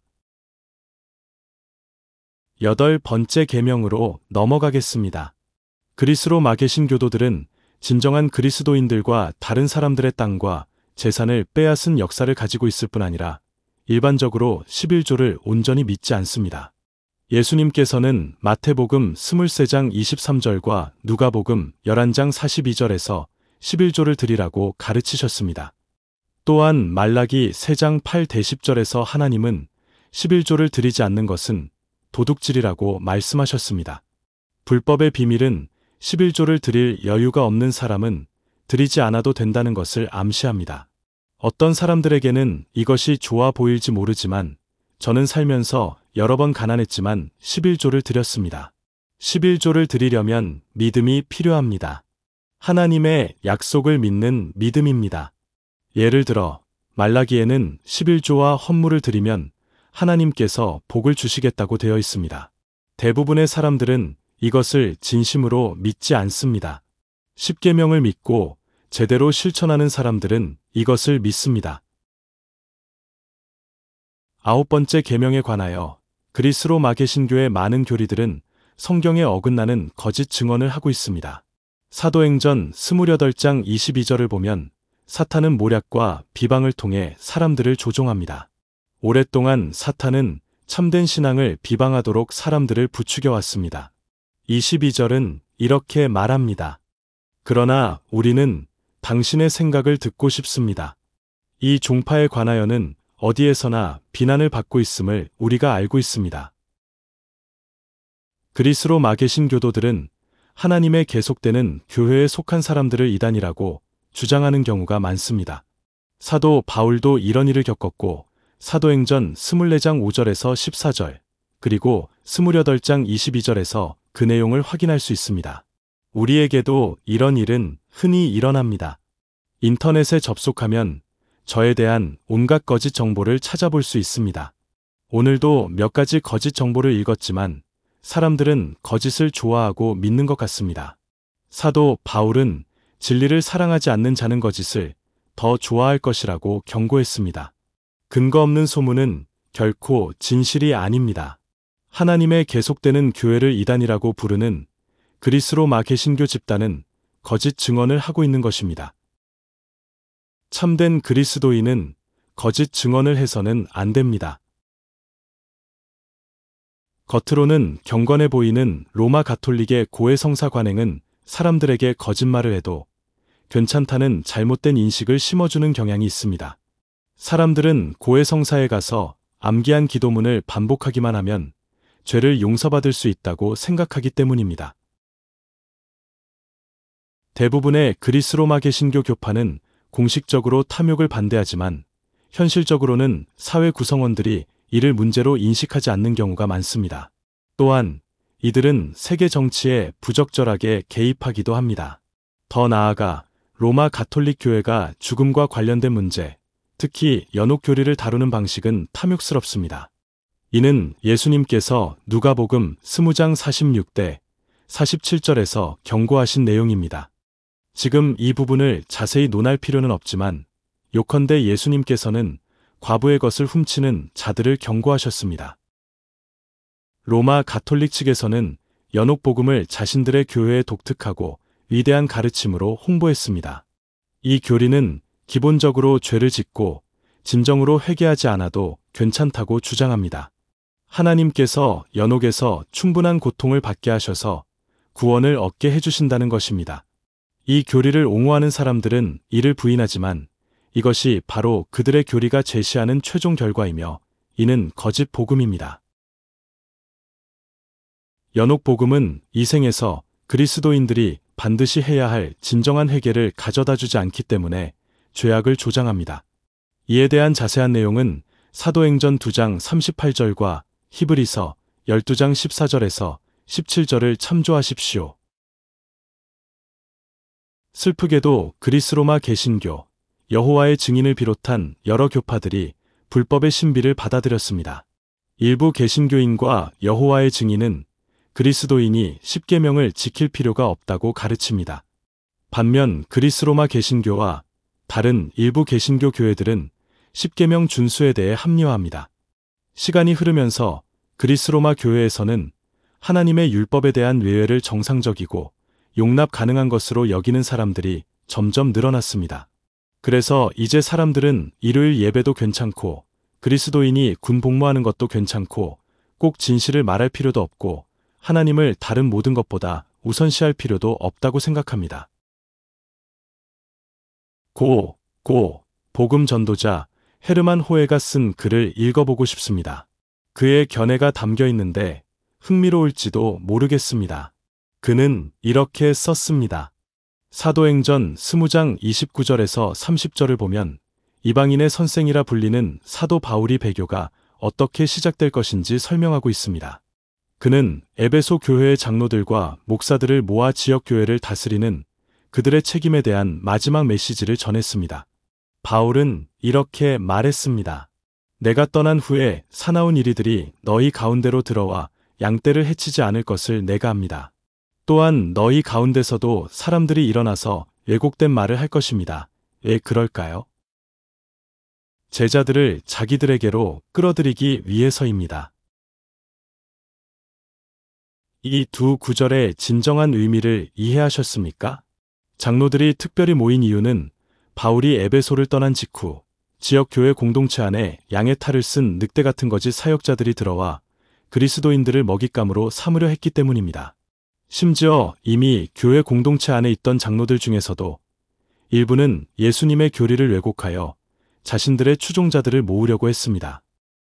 8번째 계명으로 넘어가겠습니다. 그리스로 마계신 교도들은 진정한 그리스도인들과 다른 사람들의 땅과 재산을 빼앗은 역사를 가지고 있을 뿐 아니라 일반적으로 11조를 온전히 믿지 않습니다. 예수님께서는 마태복음 23장 23절과 누가복음 11장 42절에서 11조를 드리라고 가르치셨습니다. 또한 말라기 3장 8-10절에서 하나님은 11조를 드리지 않는 것은 도둑질이라고 말씀하셨습니다. 불법의 비밀은 11조를 드릴 여유가 없는 사람은 드리지 않아도 된다는 것을 암시합니다. 어떤 사람들에게는 이것이 좋아 보일지 모르지만 저는 살면서 여러 번 가난했지만 11조를 드렸습니다. 11조를 드리려면 믿음이 필요합니다. 하나님의 약속을 믿는 믿음입니다. 예를 들어 말라기에는 11조와 헌물을 드리면 하나님께서 복을 주시겠다고 되어 있습니다. 대부분의 사람들은 이것을 진심으로 믿지 않습니다. 십계명을 믿고 제대로 실천하는 사람들은 이것을 믿습니다. 9번째 계명에 관하여 그리스로 마계신교의 많은 교리들은 성경에 어긋나는 거짓 증언을 하고 있습니다. 사도행전 28장 22절을 보면 사탄은 모략과 비방을 통해 사람들을 조종합니다. 오랫동안 사탄은 참된 신앙을 비방하도록 사람들을 부추겨 왔습니다. 22절은 이렇게 말합니다. 그러나 우리는 당신의 생각을 듣고 싶습니다. 이 종파에 관하여는 어디에서나 비난을 받고 있음을 우리가 알고 있습니다. 그리스로 마계신 교도들은 하나님의 계속되는 교회에 속한 사람들을 이단이라고 주장하는 경우가 많습니다. 사도 바울도 이런 일을 겪었고 사도행전 24장 5절에서 14절 그리고 28장 22절에서 그 내용을 확인할 수 있습니다. 우리에게도 이런 일은 흔히 일어납니다. 인터넷에 접속하면 저에 대한 온갖 거짓 정보를 찾아볼 수 있습니다. 오늘도 몇 가지 거짓 정보를 읽었지만 사람들은 거짓을 좋아하고 믿는 것 같습니다. 사도 바울은 진리를 사랑하지 않는 자는 거짓을 더 좋아할 것이라고 경고했습니다. 근거 없는 소문은 결코 진실이 아닙니다. 하나님의 계속되는 교회를 이단이라고 부르는 그리스 로마 개신교 집단은 거짓 증언을 하고 있는 것입니다. 참된 그리스도인은 거짓 증언을 해서는 안 됩니다. 겉으로는 경건해 보이는 로마 가톨릭의 고해 성사 관행은 사람들에게 거짓말을 해도 괜찮다는 잘못된 인식을 심어주는 경향이 있습니다. 사람들은 고해 성사에 가서 암기한 기도문을 반복하기만 하면 죄를 용서받을 수 있다고 생각하기 때문입니다. 대부분의 그리스 로마 개신교 교파는 공식적으로 탐욕을 반대하지만 현실적으로는 사회 구성원들이 이를 문제로 인식하지 않는 경우가 많습니다. 또한 이들은 세계 정치에 부적절하게 개입하기도 합니다. 더 나아가 로마 가톨릭 교회가 죽음과 관련된 문제, 특히 연옥교리를 다루는 방식은 탐욕스럽습니다. 이는 예수님께서 누가복음 20장 46대 47절에서 경고하신 내용입니다. 지금 이 부분을 자세히 논할 필요는 없지만 요컨대 예수님께서는 과부의 것을 훔치는 자들을 경고하셨습니다. 로마 가톨릭 측에서는 연옥복음을 자신들의 교회의 독특하고 위대한 가르침으로 홍보했습니다. 이 교리는 기본적으로 죄를 짓고 진정으로 회개하지 않아도 괜찮다고 주장합니다. 하나님께서 연옥에서 충분한 고통을 받게 하셔서 구원을 얻게 해주신다는 것입니다. 이 교리를 옹호하는 사람들은 이를 부인하지만 이것이 바로 그들의 교리가 제시하는 최종 결과이며 이는 거짓 복음입니다. 연옥 복음은 이 생에서 그리스도인들이 반드시 해야 할 진정한 회개를 가져다주지 않기 때문에 죄악을 조장합니다. 이에 대한 자세한 내용은 사도행전 2장 38절과 히브리서 12장 14절에서 17절을 참조하십시오. 슬프게도 그리스 로마 개신교, 여호와의 증인을 비롯한 여러 교파들이 불법의 신비를 받아들였습니다. 일부 개신교인과 여호와의 증인은 그리스도인이 십계명을 지킬 필요가 없다고 가르칩니다. 반면 그리스 로마 개신교와 다른 일부 개신교 교회들은 십계명 준수에 대해 합리화합니다. 시간이 흐르면서 그리스 로마 교회에서는 하나님의 율법에 대한 외회를 정상적이고 용납 가능한 것으로 여기는 사람들이 점점 늘어났습니다. 그래서 이제 사람들은 일요일 예배도 괜찮고 그리스도인이 군 복무하는 것도 괜찮고 꼭 진실을 말할 필요도 없고 하나님을 다른 모든 것보다 우선시할 필요도 없다고 생각합니다. 복음 전도자 헤르만 호에가 쓴 글을 읽어보고 싶습니다. 그의 견해가 담겨 있는데 흥미로울지도 모르겠습니다. 그는 이렇게 썼습니다. 사도행전 20장 29절에서 30절을 보면 이방인의 선생이라 불리는 사도 바울이 배교가 어떻게 시작될 것인지 설명하고 있습니다. 그는 에베소 교회의 장로들과 목사들을 모아 지역 교회를 다스리는 그들의 책임에 대한 마지막 메시지를 전했습니다. 바울은 이렇게 말했습니다. 내가 떠난 후에 사나운 이리들이 너희 가운데로 들어와 양떼를 해치지 않을 것을 내가 압니다. 또한 너희 가운데서도 사람들이 일어나서 왜곡된 말을 할 것입니다. 왜 그럴까요? 제자들을 자기들에게로 끌어들이기 위해서입니다. 이 두 구절의 진정한 의미를 이해하셨습니까? 장로들이 특별히 모인 이유는 바울이 에베소를 떠난 직후 지역 교회 공동체 안에 양의 탈을 쓴 늑대 같은 거짓 사역자들이 들어와 그리스도인들을 먹잇감으로 삼으려 했기 때문입니다. 심지어 이미 교회 공동체 안에 있던 장로들 중에서도 일부는 예수님의 교리를 왜곡하여 자신들의 추종자들을 모으려고 했습니다.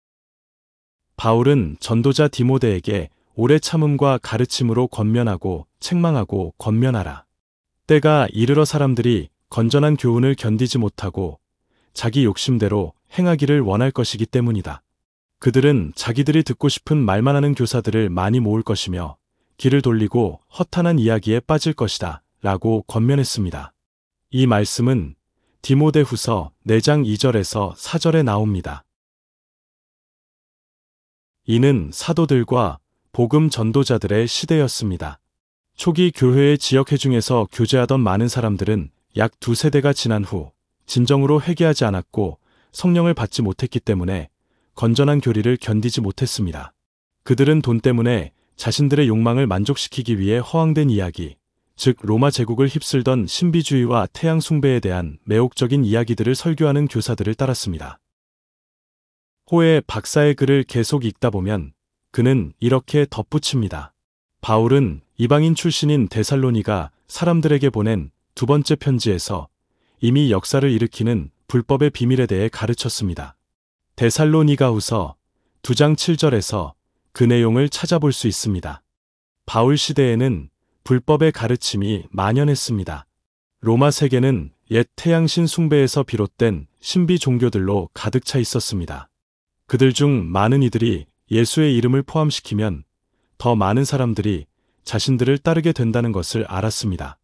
바울은 전도자 디모데에게 오래 참음과 가르침으로 권면하고 책망하고 권면하라. 때가 이르러 사람들이 건전한 교훈을 견디지 못하고 자기 욕심대로 행하기를 원할 것이기 때문이다. 그들은 자기들이 듣고 싶은 말만 하는 교사들을 많이 모을 것이며 길을 돌리고 허탄한 이야기에 빠질 것이다 라고 권면했습니다. 이 말씀은 디모데후서 4장 2절에서 4절에 나옵니다. 이는 사도들과 복음 전도자들의 시대였습니다. 초기 교회의 지역회 중에서 교제하던 많은 사람들은 약 2세대가 지난 후 진정으로 회개하지 않았고 성령을 받지 못했기 때문에 건전한 교리를 견디지 못했습니다. 그들은 돈 때문에 자신들의 욕망을 만족시키기 위해 허황된 이야기, 즉 로마 제국을 휩쓸던 신비주의와 태양 숭배에 대한 매혹적인 이야기들을 설교하는 교사들을 따랐습니다. 호에 박사의 글을 계속 읽다 보면 그는 이렇게 덧붙입니다. 바울은 이방인 출신인 데살로니가 사람들에게 보낸 두 번째 편지에서 이미 역사를 일으키는 불법의 비밀에 대해 가르쳤습니다. 데살로니가후서 2장 7절에서 그 내용을 찾아볼 수 있습니다. 바울 시대에는 불법의 가르침이 만연했습니다. 로마 세계는 옛 태양신 숭배에서 비롯된 신비 종교들로 가득 차 있었습니다. 그들 중 많은 이들이 예수의 이름을 포함시키면 더 많은 사람들이 자신들을 따르게 된다는 것을 알았습니다.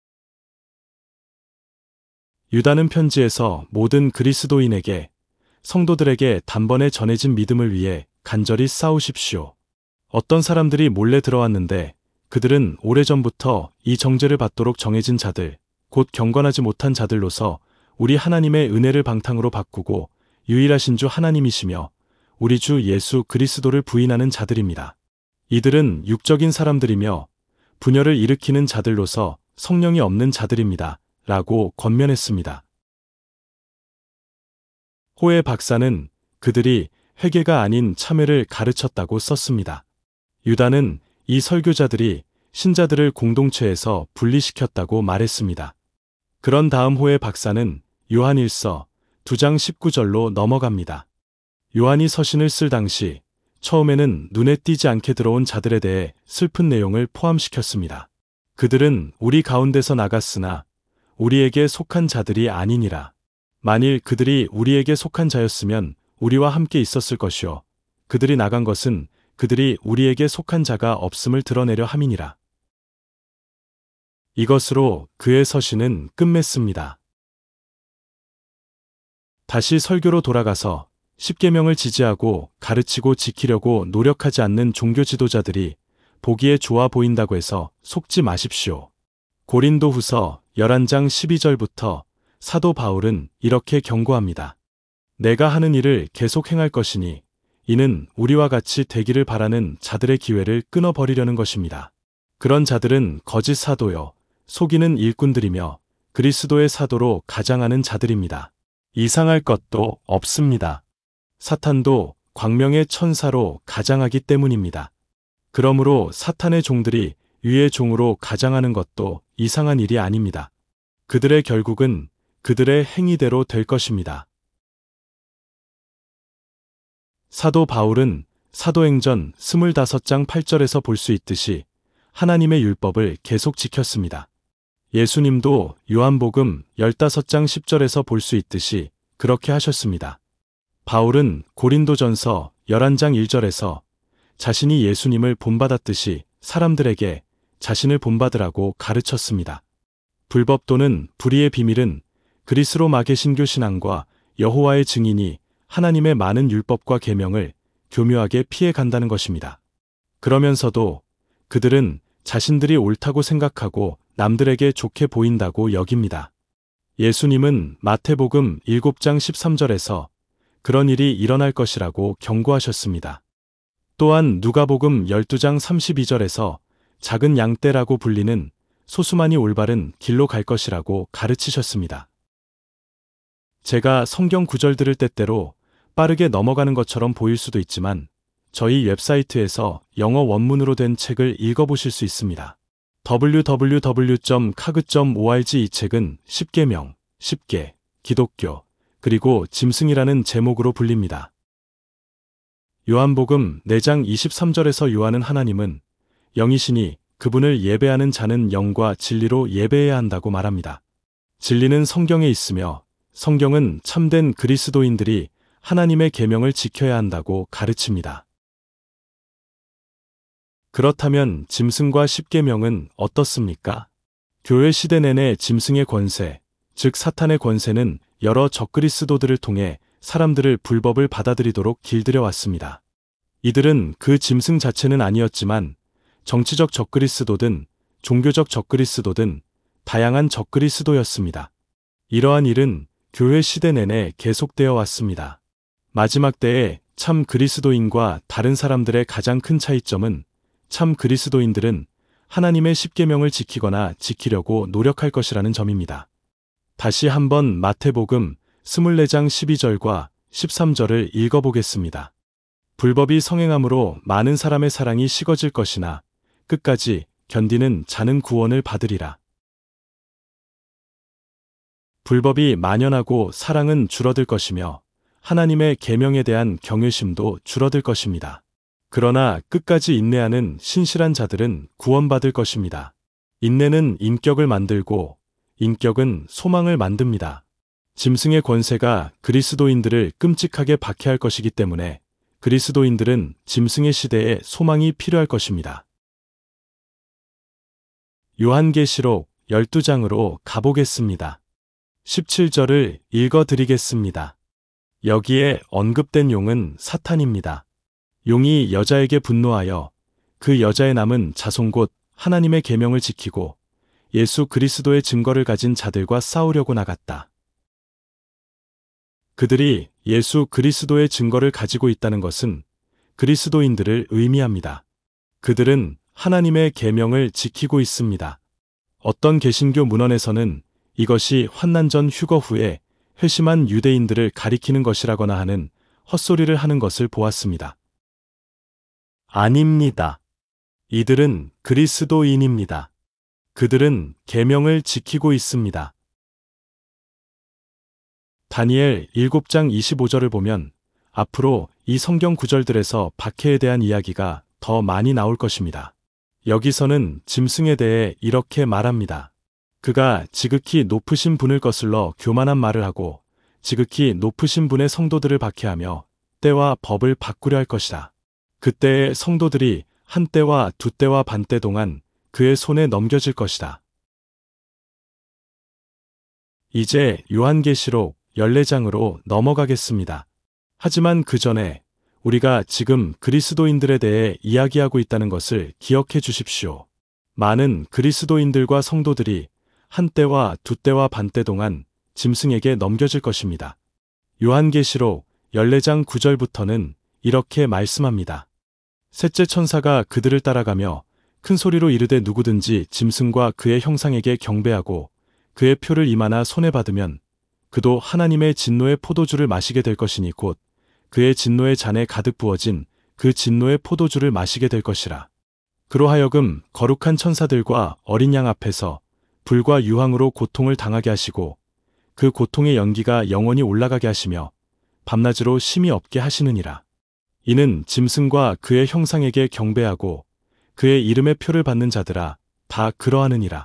유다는 편지에서 모든 그리스도인에게 성도들에게 단번에 전해진 믿음을 위해 간절히 싸우십시오. 어떤 사람들이 몰래 들어왔는데 그들은 오래전부터 이 정죄를 받도록 정해진 자들, 곧 경건하지 못한 자들로서 우리 하나님의 은혜를 방탕으로 바꾸고 유일하신 주 하나님이시며 우리 주 예수 그리스도를 부인하는 자들입니다. 이들은 육적인 사람들이며 분열을 일으키는 자들로서 성령이 없는 자들입니다. 라고 권면했습니다. 호에 박사는 그들이 회개가 아닌 참회를 가르쳤다고 썼습니다. 유다는 이 설교자들이 신자들을 공동체에서 분리시켰다고 말했습니다. 그런 다음 호에 박사는 요한일서 2장 19절로 넘어갑니다. 요한이 서신을 쓸 당시 처음에는 눈에 띄지 않게 들어온 자들에 대해 슬픈 내용을 포함시켰습니다. 그들은 우리 가운데서 나갔으나 우리에게 속한 자들이 아니니라. 만일 그들이 우리에게 속한 자였으면 우리와 함께 있었을 것이요 그들이 나간 것은 그들이 우리에게 속한 자가 없음을 드러내려 함이니라. 이것으로 그의 서신은 끝맺습니다. 다시 설교로 돌아가서 십계명을 지지하고 가르치고 지키려고 노력하지 않는 종교 지도자들이 보기에 좋아 보인다고 해서 속지 마십시오. 고린도후서 11장 12절부터 사도 바울은 이렇게 경고합니다. 내가 하는 일을 계속 행할 것이니 이는 우리와 같이 되기를 바라는 자들의 기회를 끊어버리려는 것입니다. 그런 자들은 거짓 사도요, 속이는 일꾼들이며 그리스도의 사도로 가장하는 자들입니다. 이상할 것도 없습니다. 사탄도 광명의 천사로 가장하기 때문입니다. 그러므로 사탄의 종들이 위의 종으로 가장하는 것도 이상한 일이 아닙니다. 그들의 결국은 그들의 행위대로 될 것입니다. 사도 바울은 사도행전 25장 8절에서 볼 수 있듯이 하나님의 율법을 계속 지켰습니다. 예수님도 요한복음 15장 10절에서 볼 수 있듯이 그렇게 하셨습니다. 바울은 고린도전서 11장 1절에서 자신이 예수님을 본받았듯이 사람들에게 자신을 본받으라고 가르쳤습니다. 불법 또는 불의의 비밀은 그리스로마계 신교 신앙과 여호와의 증인이 하나님의 많은 율법과 계명을 교묘하게 피해 간다는 것입니다. 그러면서도 그들은 자신들이 옳다고 생각하고 남들에게 좋게 보인다고 여깁니다. 예수님은 마태복음 7장 13절에서 그런 일이 일어날 것이라고 경고하셨습니다. 또한 누가복음 12장 32절에서 작은 양떼라고 불리는 소수만이 올바른 길로 갈 것이라고 가르치셨습니다. 제가 성경 구절들을 때때로 빠르게 넘어가는 것처럼 보일 수도 있지만 저희 웹사이트에서 영어 원문으로 된 책을 읽어보실 수 있습니다. www.kag.org. 이 책은 십계명, 십계, 기독교, 그리고 짐승이라는 제목으로 불립니다. 요한복음 4장 23절에서 요한은 하나님은 영이시니 그분을 예배하는 자는 영과 진리로 예배해야 한다고 말합니다. 진리는 성경에 있으며 성경은 참된 그리스도인들이 하나님의 계명을 지켜야 한다고 가르칩니다. 그렇다면 짐승과 십계명은 어떻습니까? 교회 시대 내내 짐승의 권세, 즉 사탄의 권세는 여러 적그리스도들을 통해 사람들을 불법을 받아들이도록 길들여 왔습니다. 이들은 그 짐승 자체는 아니었지만 정치적 적그리스도든 종교적 적그리스도든 다양한 적그리스도였습니다. 이러한 일은 교회 시대 내내 계속되어 왔습니다. 마지막 때에 참 그리스도인과 다른 사람들의 가장 큰 차이점은 참 그리스도인들은 하나님의 십계명을 지키거나 지키려고 노력할 것이라는 점입니다. 다시 한번 마태복음 24장 12절과 13절을 읽어보겠습니다. 불법이 성행함으로 많은 사람의 사랑이 식어질 것이나 끝까지 견디는 자는 구원을 받으리라. 불법이 만연하고 사랑은 줄어들 것이며 하나님의 계명에 대한 경외심도 줄어들 것입니다. 그러나 끝까지 인내하는 신실한 자들은 구원받을 것입니다. 인내는 인격을 만들고 인격은 소망을 만듭니다. 짐승의 권세가 그리스도인들을 끔찍하게 박해할 것이기 때문에 그리스도인들은 짐승의 시대에 소망이 필요할 것입니다. 요한계시록 12장으로 가보겠습니다. 17절을 읽어드리겠습니다. 여기에 언급된 용은 사탄입니다. 용이 여자에게 분노하여 그 여자의 남은 자손 곧 하나님의 계명을 지키고 예수 그리스도의 증거를 가진 자들과 싸우려고 나갔다. 그들이 예수 그리스도의 증거를 가지고 있다는 것은 그리스도인들을 의미합니다. 그들은 하나님의 계명을 지키고 있습니다. 어떤 개신교 문헌에서는 이것이 환난전 휴거 후에 회심한 유대인들을 가리키는 것이라거나 하는 헛소리를 하는 것을 보았습니다. 아닙니다. 이들은 그리스도인입니다. 그들은 계명을 지키고 있습니다. 다니엘 7장 25절을 보면 앞으로 이 성경 구절들에서 박해에 대한 이야기가 더 많이 나올 것입니다. 여기서는 짐승에 대해 이렇게 말합니다. 그가 지극히 높으신 분을 거슬러 교만한 말을 하고 지극히 높으신 분의 성도들을 박해하며 때와 법을 바꾸려 할 것이다. 그때의 성도들이 한 때와 두 때와 반 때 동안 그의 손에 넘겨질 것이다. 이제 요한계시록 14장으로 넘어가겠습니다. 하지만 그 전에 우리가 지금 그리스도인들에 대해 이야기하고 있다는 것을 기억해 주십시오. 많은 그리스도인들과 성도들이 한 때와 두 때와 반 때 동안 짐승에게 넘겨질 것입니다. 요한계시록 14장 9절부터는 이렇게 말씀합니다. 셋째 천사가 그들을 따라가며 큰 소리로 이르되 누구든지 짐승과 그의 형상에게 경배하고 그의 표를 이마나 손에 받으면 그도 하나님의 진노의 포도주를 마시게 될 것이니 곧 그의 진노의 잔에 가득 부어진 그 진노의 포도주를 마시게 될 것이라. 그로 하여금 거룩한 천사들과 어린 양 앞에서 불과 유황으로 고통을 당하게 하시고 그 고통의 연기가 영원히 올라가게 하시며 밤낮으로 쉼이 없게 하시느니라. 이는 짐승과 그의 형상에게 경배하고 그의 이름의 표를 받는 자들아 다 그러하느니라.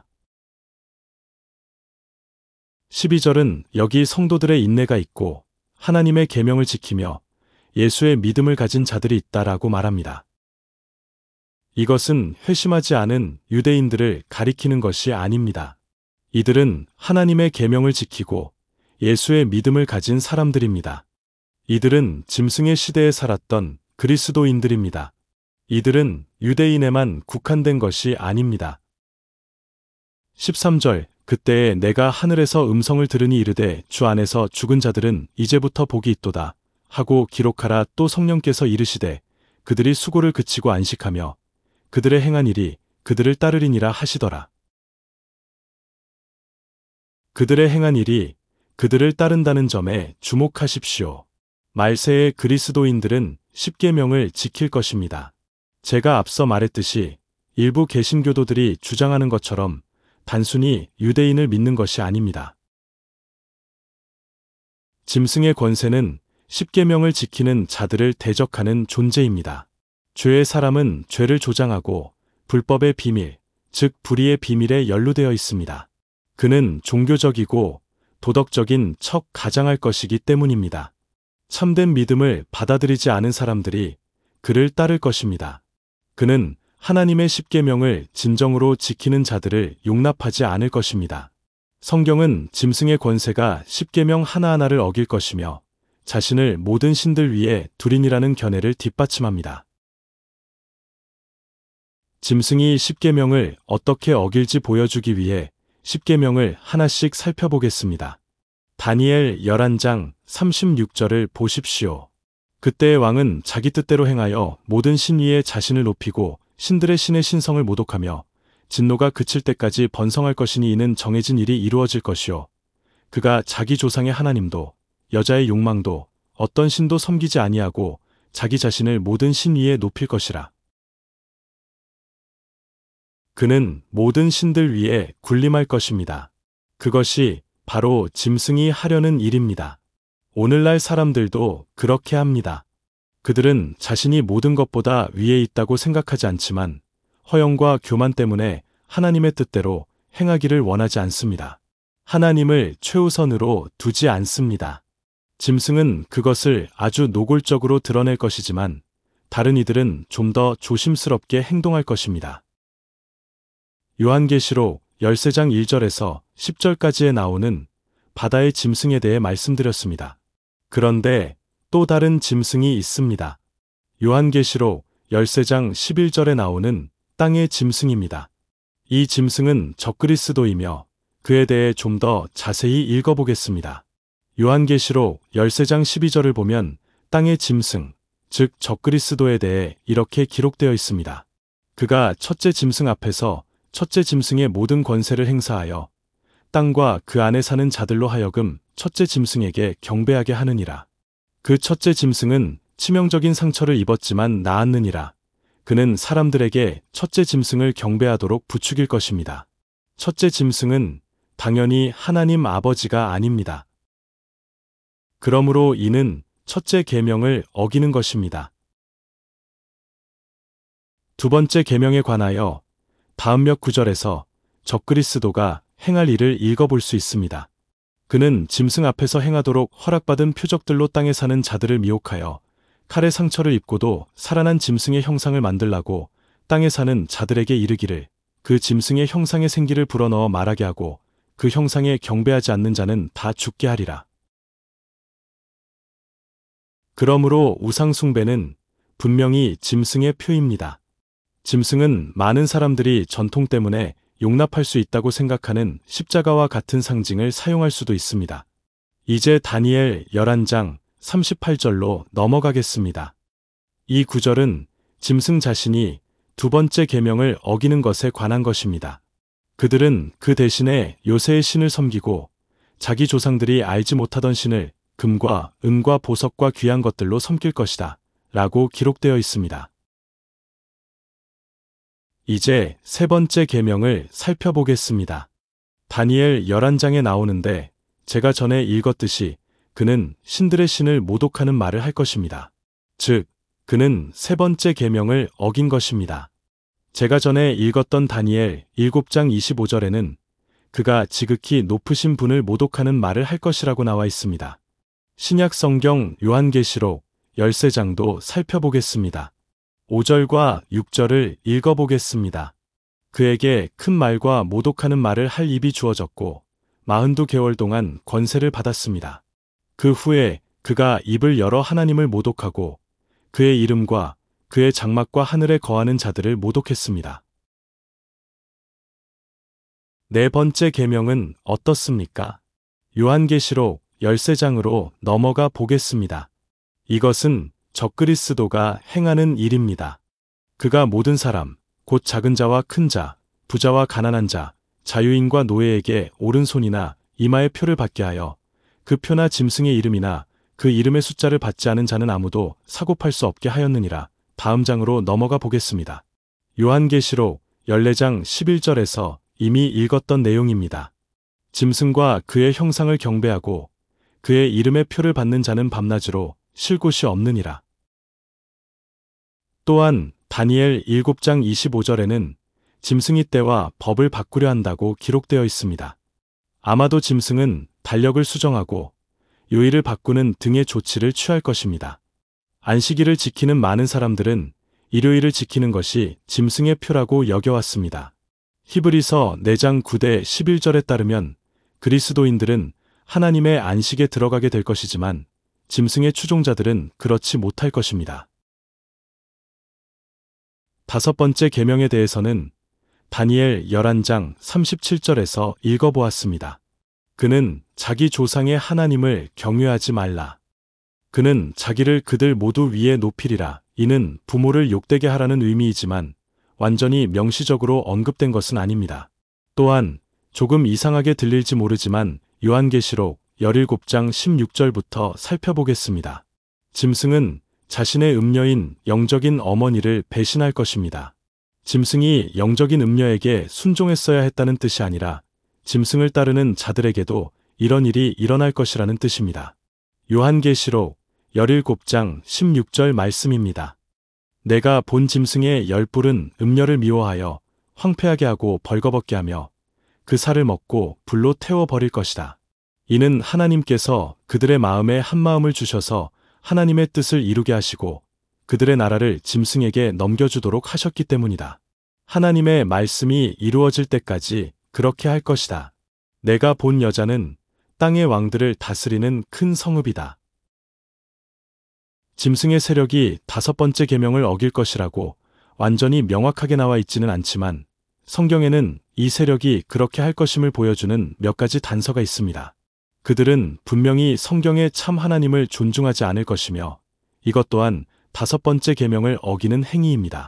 12절은 여기 성도들의 인내가 있고 하나님의 계명을 지키며 예수의 믿음을 가진 자들이 있다라고 말합니다. 이것은 회심하지 않은 유대인들을 가리키는 것이 아닙니다. 이들은 하나님의 계명을 지키고 예수의 믿음을 가진 사람들입니다. 이들은 짐승의 시대에 살았던 그리스도인들입니다. 이들은 유대인에만 국한된 것이 아닙니다. 13절 그때에 내가 하늘에서 음성을 들으니 이르되 주 안에서 죽은 자들은 이제부터 복이 있도다 하고 기록하라. 또 성령께서 이르시되 그들이 수고를 그치고 안식하며 그들의 행한 일이 그들을 따르리니라 하시더라. 그들의 행한 일이 그들을 따른다는 점에 주목하십시오. 말세의 그리스도인들은 십계명을 지킬 것입니다. 제가 앞서 말했듯이 일부 개신교도들이 주장하는 것처럼 단순히 유대인을 믿는 것이 아닙니다. 짐승의 권세는 십계명을 지키는 자들을 대적하는 존재입니다. 죄의 사람은 죄를 조장하고 불법의 비밀, 즉 불의의 비밀에 연루되어 있습니다. 그는 종교적이고 도덕적인 척 가장할 것이기 때문입니다. 참된 믿음을 받아들이지 않은 사람들이 그를 따를 것입니다. 그는 하나님의 십계명을 진정으로 지키는 자들을 용납하지 않을 것입니다. 성경은 짐승의 권세가 십계명 하나하나를 어길 것이며 자신을 모든 신들 위에 두린이라는 견해를 뒷받침합니다. 짐승이 십계명을 어떻게 어길지 보여주기 위해 십계명을 하나씩 살펴보겠습니다. 다니엘 11장 36절을 보십시오. 그때의 왕은 자기 뜻대로 행하여 모든 신 위에 자신을 높이고 신들의 신의 신성을 모독하며 진노가 그칠 때까지 번성할 것이니 이는 정해진 일이 이루어질 것이요. 그가 자기 조상의 하나님도 여자의 욕망도 어떤 신도 섬기지 아니하고 자기 자신을 모든 신 위에 높일 것이라. 그는 모든 신들 위에 군림할 것입니다. 그것이 바로 짐승이 하려는 일입니다. 오늘날 사람들도 그렇게 합니다. 그들은 자신이 모든 것보다 위에 있다고 생각하지 않지만 허영과 교만 때문에 하나님의 뜻대로 행하기를 원하지 않습니다. 하나님을 최우선으로 두지 않습니다. 짐승은 그것을 아주 노골적으로 드러낼 것이지만 다른 이들은 좀 더 조심스럽게 행동할 것입니다. 요한계시록 13장 1절에서 10절까지에 나오는 바다의 짐승에 대해 말씀드렸습니다. 그런데 또 다른 짐승이 있습니다. 요한계시록 13장 11절에 나오는 땅의 짐승입니다. 이 짐승은 적그리스도이며 그에 대해 좀 더 자세히 읽어보겠습니다. 요한계시록 13장 12절을 보면 땅의 짐승, 즉 적그리스도에 대해 이렇게 기록되어 있습니다. 그가 첫째 짐승 앞에서 첫째 짐승의 모든 권세를 행사하여 땅과 그 안에 사는 자들로 하여금 첫째 짐승에게 경배하게 하느니라. 그 첫째 짐승은 치명적인 상처를 입었지만 나았느니라. 그는 사람들에게 첫째 짐승을 경배하도록 부추길 것입니다. 첫째 짐승은 당연히 하나님 아버지가 아닙니다. 그러므로 이는 첫째 계명을 어기는 것입니다. 두 번째 계명에 관하여 다음 몇 구절에서 적그리스도가 행할 일을 읽어볼 수 있습니다. 그는 짐승 앞에서 행하도록 허락받은 표적들로 땅에 사는 자들을 미혹하여 칼의 상처를 입고도 살아난 짐승의 형상을 만들라고 땅에 사는 자들에게 이르기를 그 짐승의 형상의 생기를 불어넣어 말하게 하고 그 형상에 경배하지 않는 자는 다 죽게 하리라. 그러므로 우상숭배는 분명히 짐승의 표입니다. 짐승은 많은 사람들이 전통 때문에 용납할 수 있다고 생각하는 십자가와 같은 상징을 사용할 수도 있습니다. 이제 다니엘 11장 38절로 넘어가겠습니다. 이 구절은 짐승 자신이 두 번째 계명을 어기는 것에 관한 것입니다. 그들은 그 대신에 요새의 신을 섬기고 자기 조상들이 알지 못하던 신을 금과 은과 보석과 귀한 것들로 섬길 것이다 라고 기록되어 있습니다. 이제 세 번째 계명을 살펴보겠습니다. 다니엘 11장에 나오는데 제가 전에 읽었듯이 그는 신들의 신을 모독하는 말을 할 것입니다. 즉, 그는 세 번째 계명을 어긴 것입니다. 제가 전에 읽었던 다니엘 7장 25절에는 그가 지극히 높으신 분을 모독하는 말을 할 것이라고 나와 있습니다. 신약 성경 요한계시록 13장도 살펴보겠습니다. 5절과 6절을 읽어보겠습니다. 그에게 큰 말과 모독하는 말을 할 입이 주어졌고 42개월 동안 권세를 받았습니다. 그 후에 그가 입을 열어 하나님을 모독하고 그의 이름과 그의 장막과 하늘에 거하는 자들을 모독했습니다. 네 번째 계명은 어떻습니까? 요한계시록 13장으로 넘어가 보겠습니다. 이것은 적그리스도가 행하는 일입니다. 그가 모든 사람, 곧 작은 자와 큰 자, 부자와 가난한 자, 자유인과 노예에게 오른손이나 이마에 표를 받게 하여 그 표나 짐승의 이름이나 그 이름의 숫자를 받지 않은 자는 아무도 사고 팔 수 없게 하였느니라. 다음 장으로 넘어가 보겠습니다. 요한계시록 14장 11절에서 이미 읽었던 내용입니다. 짐승과 그의 형상을 경배하고 그의 이름의 표를 받는 자는 밤낮으로 쉴 곳이 없느니라. 또한 다니엘 7장 25절에는 짐승이 때와 법을 바꾸려 한다고 기록되어 있습니다. 아마도 짐승은 달력을 수정하고 요일을 바꾸는 등의 조치를 취할 것입니다. 안식일을 지키는 많은 사람들은 일요일을 지키는 것이 짐승의 표라고 여겨왔습니다. 히브리서 4장 9대 11절에 따르면 그리스도인들은 하나님의 안식에 들어가게 될 것이지만 짐승의 추종자들은 그렇지 못할 것입니다. 5번째 계명에 대해서는 다니엘 11장 37절에서 읽어보았습니다. 그는 자기 조상의 하나님을 경외하지 말라. 그는 자기를 그들 모두 위에 높이리라. 이는 부모를 욕되게 하라는 의미이지만 완전히 명시적으로 언급된 것은 아닙니다. 또한 조금 이상하게 들릴지 모르지만 요한계시록 17장 16절부터 살펴보겠습니다. 짐승은 자신의 음녀인 영적인 어머니를 배신할 것입니다. 짐승이 영적인 음녀에게 순종했어야 했다는 뜻이 아니라 짐승을 따르는 자들에게도 이런 일이 일어날 것이라는 뜻입니다. 요한계시록 17장 16절 말씀입니다. 내가 본 짐승의 10뿔은 음녀를 미워하여 황폐하게 하고 벌거벗게 하며 그 살을 먹고 불로 태워버릴 것이다. 이는 하나님께서 그들의 마음에 한마음을 주셔서 하나님의 뜻을 이루게 하시고 그들의 나라를 짐승에게 넘겨주도록 하셨기 때문이다. 하나님의 말씀이 이루어질 때까지 그렇게 할 것이다. 내가 본 여자는 땅의 왕들을 다스리는 큰 성읍이다. 짐승의 세력이 5번째 계명을 어길 것이라고 완전히 명확하게 나와 있지는 않지만 성경에는 이 세력이 그렇게 할 것임을 보여주는 몇 가지 단서가 있습니다. 그들은 분명히 성경의 참 하나님을 존중하지 않을 것이며 이것 또한 5번째 계명을 어기는 행위입니다.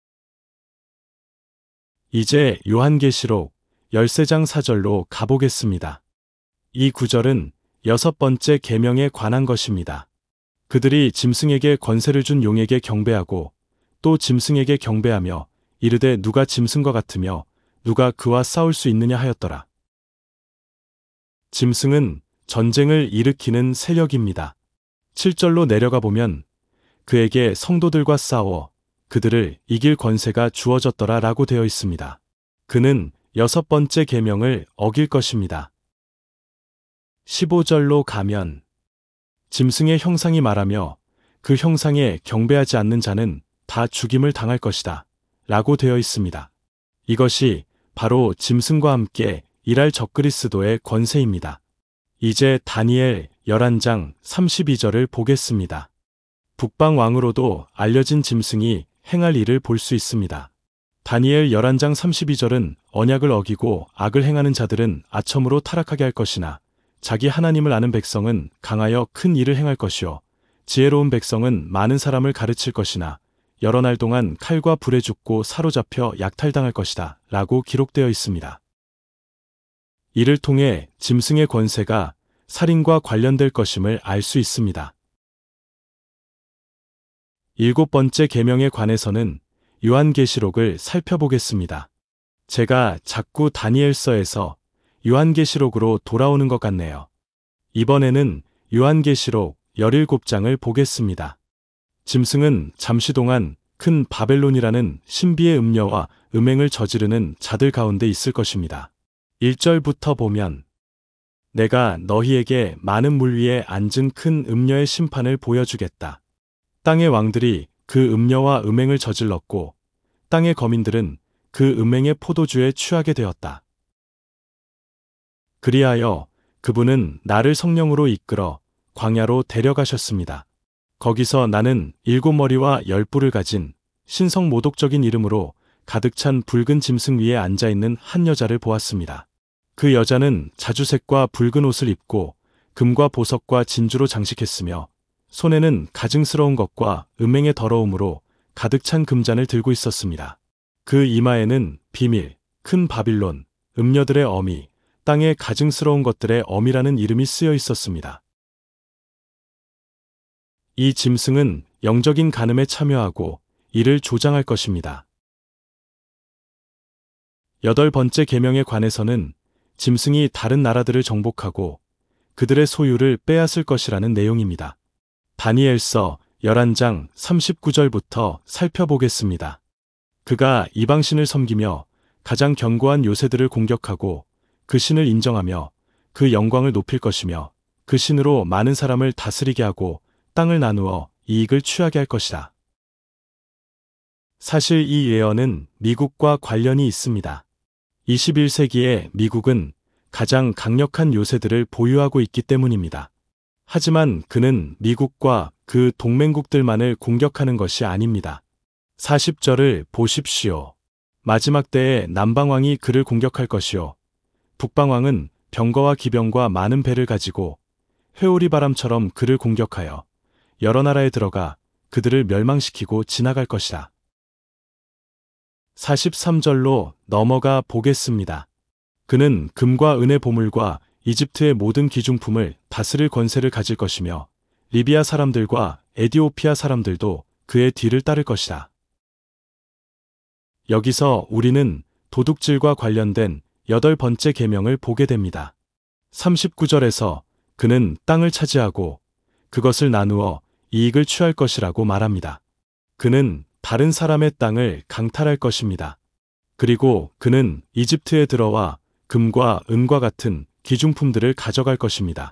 이제 요한계시록 13장 4절로 가보겠습니다. 이 구절은 6번째 계명에 관한 것입니다. 그들이 짐승에게 권세를 준 용에게 경배하고 또 짐승에게 경배하며 이르되 누가 짐승과 같으며 누가 그와 싸울 수 있느냐 하였더라. 짐승은 전쟁을 일으키는 세력입니다. 7절로 내려가 보면 그에게 성도들과 싸워 그들을 이길 권세가 주어졌더라 라고 되어 있습니다. 그는 6번째 계명을 어길 것입니다. 15절로 가면 짐승의 형상이 말하며 그 형상에 경배하지 않는 자는 다 죽임을 당할 것이다 라고 되어 있습니다. 이것이 바로 짐승과 함께 일할 적그리스도의 권세입니다. 이제 다니엘 11장 32절을 보겠습니다. 북방 왕으로도 알려진 짐승이 행할 일을 볼 수 있습니다. 다니엘 11장 32절은 언약을 어기고 악을 행하는 자들은 아첨으로 타락하게 할 것이나 자기 하나님을 아는 백성은 강하여 큰 일을 행할 것이요 지혜로운 백성은 많은 사람을 가르칠 것이나 여러 날 동안 칼과 불에 죽고 사로잡혀 약탈당할 것이다 라고 기록되어 있습니다. 이를 통해 짐승의 권세가 살인과 관련될 것임을 알 수 있습니다. 7번째 계명에 관해서는 요한계시록을 살펴보겠습니다. 제가 자꾸 다니엘서에서 요한계시록으로 돌아오는 것 같네요. 이번에는 요한계시록 17장을 보겠습니다. 짐승은 잠시 동안 큰 바벨론이라는 신비의 음녀와 음행을 저지르는 자들 가운데 있을 것입니다. 1절부터 보면 내가 너희에게 많은 물 위에 앉은 큰 음녀의 심판을 보여주겠다. 땅의 왕들이 그 음녀와 음행을 저질렀고 땅의 거민들은 그 음행의 포도주에 취하게 되었다. 그리하여 그분은 나를 성령으로 이끌어 광야로 데려가셨습니다. 거기서 나는 7머리와 10뿔을 가진 신성 모독적인 이름으로 가득 찬 붉은 짐승 위에 앉아있는 한 여자를 보았습니다. 그 여자는 자주색과 붉은 옷을 입고 금과 보석과 진주로 장식했으며 손에는 가증스러운 것과 음행의 더러움으로 가득 찬 금잔을 들고 있었습니다. 그 이마에는 비밀, 큰 바빌론, 음녀들의 어미, 땅의 가증스러운 것들의 어미라는 이름이 쓰여 있었습니다. 이 짐승은 영적인 간음에 참여하고 이를 조장할 것입니다. 8번째 계명에 관해서는 짐승이 다른 나라들을 정복하고 그들의 소유를 빼앗을 것이라는 내용입니다. 다니엘서 11장 39절부터 살펴보겠습니다. 그가 이방신을 섬기며 가장 견고한 요새들을 공격하고 그 신을 인정하며 그 영광을 높일 것이며 그 신으로 많은 사람을 다스리게 하고 땅을 나누어 이익을 취하게 할 것이다. 사실 이 예언은 미국과 관련이 있습니다. 21세기에 미국은 가장 강력한 요새들을 보유하고 있기 때문입니다. 하지만 그는 미국과 그 동맹국들만을 공격하는 것이 아닙니다. 40절을 보십시오. 마지막 때에 남방왕이 그를 공격할 것이요. 북방왕은 병거와 기병과 많은 배를 가지고 회오리 바람처럼 그를 공격하여 여러 나라에 들어가 그들을 멸망시키고 지나갈 것이다. 43절로 넘어가 보겠습니다. 그는 금과 은의 보물과 이집트의 모든 기중품을 다스릴 권세를 가질 것이며 리비아 사람들과 에디오피아 사람들도 그의 뒤를 따를 것이다. 여기서 우리는 도둑질과 관련된 8번째 계명을 보게 됩니다. 39절에서 그는 땅을 차지하고 그것을 나누어 이익을 취할 것이라고 말합니다. 그는 다른 사람의 땅을 강탈할 것입니다. 그리고 그는 이집트에 들어와 금과 은과 같은 기중품들을 가져갈 것입니다.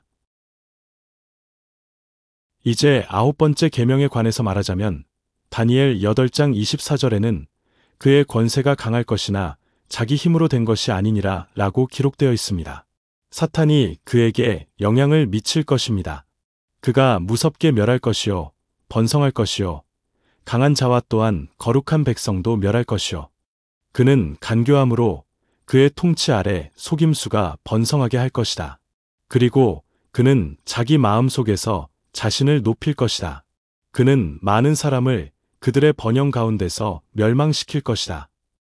이제 9번째 계명에 관해서 말하자면 다니엘 8장 24절에는 그의 권세가 강할 것이나 자기 힘으로 된 것이 아니니라 라고 기록되어 있습니다. 사탄이 그에게 영향을 미칠 것입니다. 그가 무섭게 멸할 것이요, 번성할 것이요, 강한 자와 또한 거룩한 백성도 멸할 것이요. 그는 간교함으로 그의 통치 아래 속임수가 번성하게 할 것이다. 그리고 그는 자기 마음 속에서 자신을 높일 것이다. 그는 많은 사람을 그들의 번영 가운데서 멸망시킬 것이다.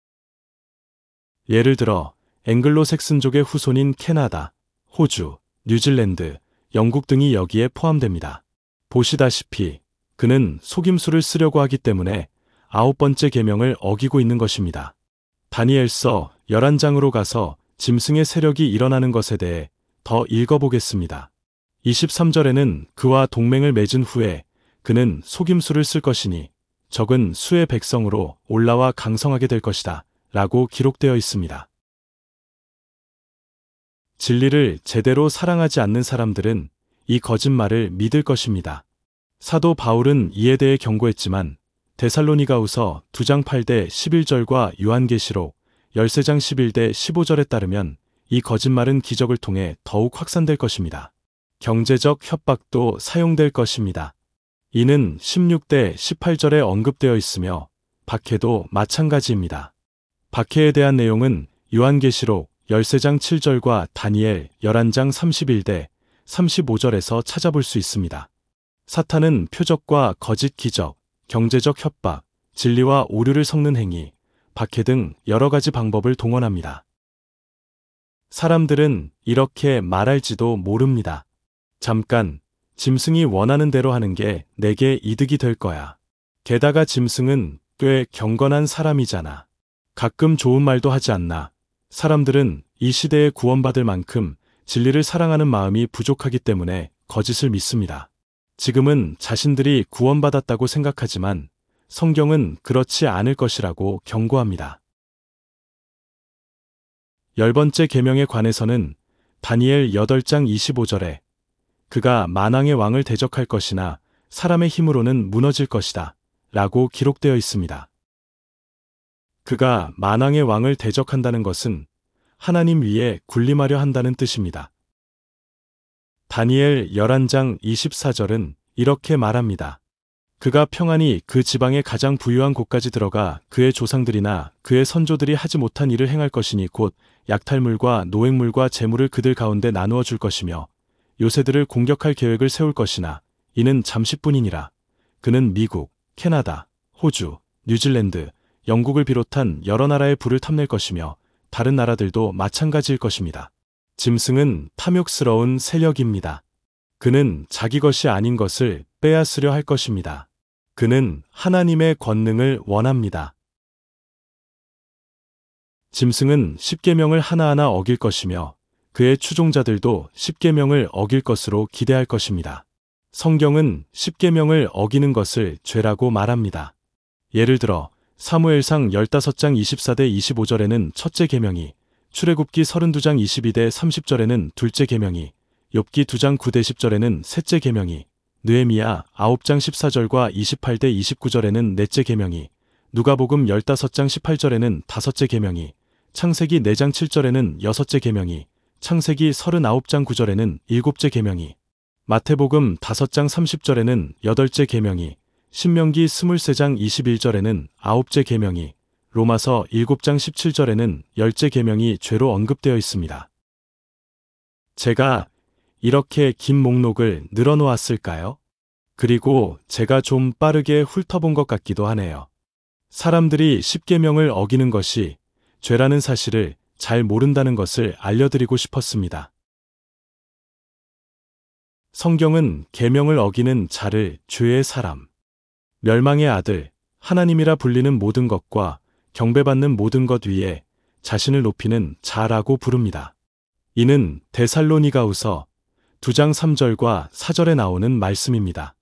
예를 들어 앵글로색슨족의 후손인 캐나다, 호주, 뉴질랜드, 영국 등이 여기에 포함됩니다. 보시다시피 그는 속임수를 쓰려고 하기 때문에 9번째 계명을 어기고 있는 것입니다. 다니엘서 11장으로 가서 짐승의 세력이 일어나는 것에 대해 더 읽어보겠습니다. 23절에는 그와 동맹을 맺은 후에 그는 속임수를 쓸 것이니 적은 수의 백성으로 올라와 강성하게 될 것이다 라고 기록되어 있습니다. 진리를 제대로 사랑하지 않는 사람들은 이 거짓말을 믿을 것입니다. 사도 바울은 이에 대해 경고했지만 데살로니가후서 2장 8대 11절과 요한계시록 13장 11대 15절에 따르면 이 거짓말은 기적을 통해 더욱 확산될 것입니다. 경제적 협박도 사용될 것입니다. 이는 16대 18절에 언급되어 있으며 박해도 마찬가지입니다. 박해에 대한 내용은 요한계시록 13장 7절과 다니엘 11장 31대 35절에서 찾아볼 수 있습니다. 사탄은 표적과 거짓 기적, 경제적 협박, 진리와 오류를 섞는 행위, 박해 등 여러 가지 방법을 동원합니다. 사람들은 이렇게 말할지도 모릅니다. 잠깐, 짐승이 원하는 대로 하는 게 내게 이득이 될 거야. 게다가 짐승은 꽤 경건한 사람이잖아. 가끔 좋은 말도 하지 않나. 사람들은 이 시대에 구원받을 만큼 진리를 사랑하는 마음이 부족하기 때문에 거짓을 믿습니다. 지금은 자신들이 구원받았다고 생각하지만 성경은 그렇지 않을 것이라고 경고합니다. 10번째 계명에 관해서는 다니엘 8장 25절에 그가 만왕의 왕을 대적할 것이나 사람의 힘으로는 무너질 것이다 라고 기록되어 있습니다. 그가 만왕의 왕을 대적한다는 것은 하나님 위에 군림하려 한다는 뜻입니다. 다니엘 11장 24절은 이렇게 말합니다. 그가 평안히 그 지방의 가장 부유한 곳까지 들어가 그의 조상들이나 그의 선조들이 하지 못한 일을 행할 것이니 곧 약탈물과 노획물과 재물을 그들 가운데 나누어 줄 것이며 요새들을 공격할 계획을 세울 것이나 이는 잠시뿐이니라. 그는 미국, 캐나다, 호주, 뉴질랜드, 영국을 비롯한 여러 나라의 부를 탐낼 것이며 다른 나라들도 마찬가지일 것입니다. 짐승은 탐욕스러운 세력입니다. 그는 자기 것이 아닌 것을 빼앗으려 할 것입니다. 그는 하나님의 권능을 원합니다. 짐승은 십계명을 하나하나 어길 것이며 그의 추종자들도 십계명을 어길 것으로 기대할 것입니다. 성경은 십계명을 어기는 것을 죄라고 말합니다. 예를 들어 사무엘상 15장 24대 25절에는 첫째 계명이, 출애굽기 32장 22대 30절에는 둘째 계명이, 욥기 2장 9대 10절에는 셋째 계명이, 느헤미야 9장 14절과 28대 29절에는 넷째 계명이, 누가복음 15장 18절에는 다섯째 계명이, 창세기 4장 7절에는 여섯째 계명이, 창세기 39장 9절에는 일곱째 계명이, 마태복음 5장 30절에는 여덟째 계명이, 신명기 23장 21절에는 아홉째 계명이, 로마서 7장 17절에는 열째 계명이 죄로 언급되어 있습니다. 제가 이렇게 긴 목록을 늘어놓았을까요? 그리고 제가 좀 빠르게 훑어본 것 같기도 하네요. 사람들이 십계명을 어기는 것이 죄라는 사실을 잘 모른다는 것을 알려드리고 싶었습니다. 성경은 계명을 어기는 자를 죄의 사람, 멸망의 아들, 하나님이라 불리는 모든 것과 경배받는 모든 것 위에 자신을 높이는 자라고 부릅니다. 이는 데살로니가후서 2장 3절과 4절에 나오는 말씀입니다.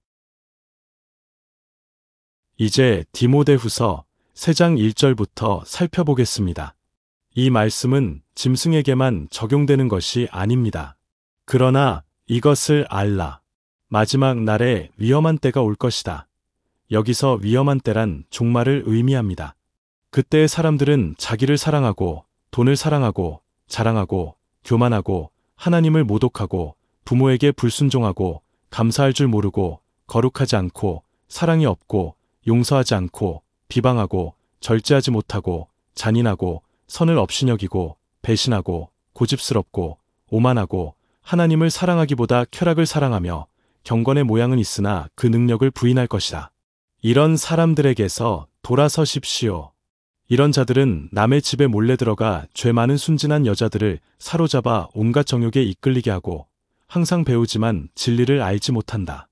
이제 디모데후서 3장 1절부터 살펴보겠습니다. 이 말씀은 짐승에게만 적용되는 것이 아닙니다. 그러나 이것을 알라. 마지막 날에 위험한 때가 올 것이다. 여기서 위험한 때란 종말을 의미합니다. 그때의 사람들은 자기를 사랑하고 돈을 사랑하고 자랑하고 교만하고 하나님을 모독하고 부모에게 불순종하고 감사할 줄 모르고 거룩하지 않고 사랑이 없고 용서하지 않고 비방하고 절제하지 못하고 잔인하고 선을 업신여기고 배신하고 고집스럽고 오만하고 하나님을 사랑하기보다 쾌락을 사랑하며 경건의 모양은 있으나 그 능력을 부인할 것이다. 이런 사람들에게서 돌아서십시오. 이런 자들은 남의 집에 몰래 들어가 죄 많은 순진한 여자들을 사로잡아 온갖 정욕에 이끌리게 하고 항상 배우지만 진리를 알지 못한다.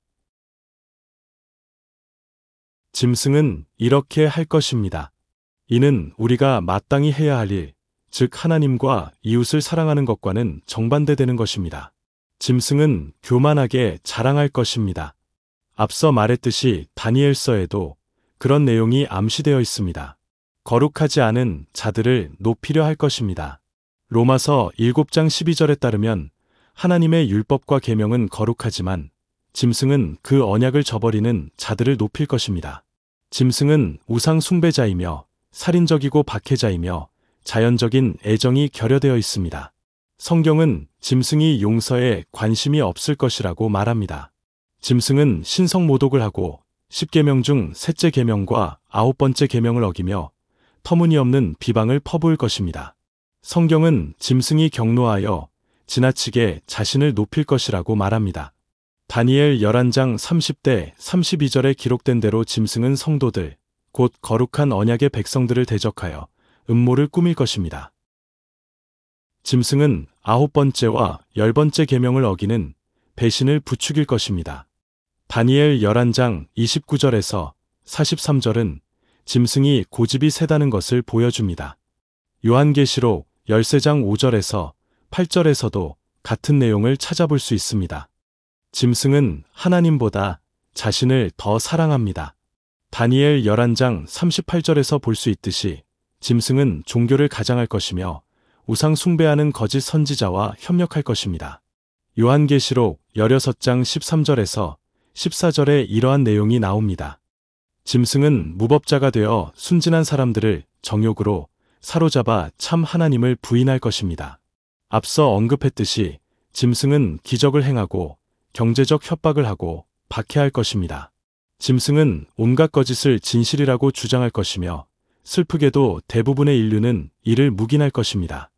짐승은 이렇게 할 것입니다. 이는 우리가 마땅히 해야 할 일, 즉 하나님과 이웃을 사랑하는 것과는 정반대되는 것입니다. 짐승은 교만하게 자랑할 것입니다. 앞서 말했듯이 다니엘서에도 그런 내용이 암시되어 있습니다. 거룩하지 않은 자들을 높이려 할 것입니다. 로마서 7장 12절에 따르면 하나님의 율법과 계명은 거룩하지만 짐승은 그 언약을 저버리는 자들을 높일 것입니다. 짐승은 우상 숭배자이며 살인적이고 박해자이며 자연적인 애정이 결여되어 있습니다. 성경은 짐승이 용서에 관심이 없을 것이라고 말합니다. 짐승은 신성 모독을 하고 10계명 중 셋째 계명과 9번째 계명을 어기며 터무니없는 비방을 퍼부을 것입니다. 성경은 짐승이 경노하여 지나치게 자신을 높일 것이라고 말합니다. 다니엘 11장 30대 32절에 기록된 대로 짐승은 성도들, 곧 거룩한 언약의 백성들을 대적하여 음모를 꾸밀 것입니다. 짐승은 9번째와 10번째 계명을 어기는 배신을 부추길 것입니다. 다니엘 11장 29절에서 43절은 짐승이 고집이 세다는 것을 보여줍니다. 요한계시록 13장 5절에서 8절에서도 같은 내용을 찾아볼 수 있습니다. 짐승은 하나님보다 자신을 더 사랑합니다. 다니엘 11장 38절에서 볼 수 있듯이 짐승은 종교를 가장할 것이며 우상 숭배하는 거짓 선지자와 협력할 것입니다. 요한계시록 16장 13절에서 14절에 이러한 내용이 나옵니다. 짐승은 무법자가 되어 순진한 사람들을 정욕으로 사로잡아 참 하나님을 부인할 것입니다. 앞서 언급했듯이 짐승은 기적을 행하고 경제적 협박을 하고 박해할 것입니다. 짐승은 온갖 거짓을 진실이라고 주장할 것이며 슬프게도 대부분의 인류는 이를 묵인할 것입니다.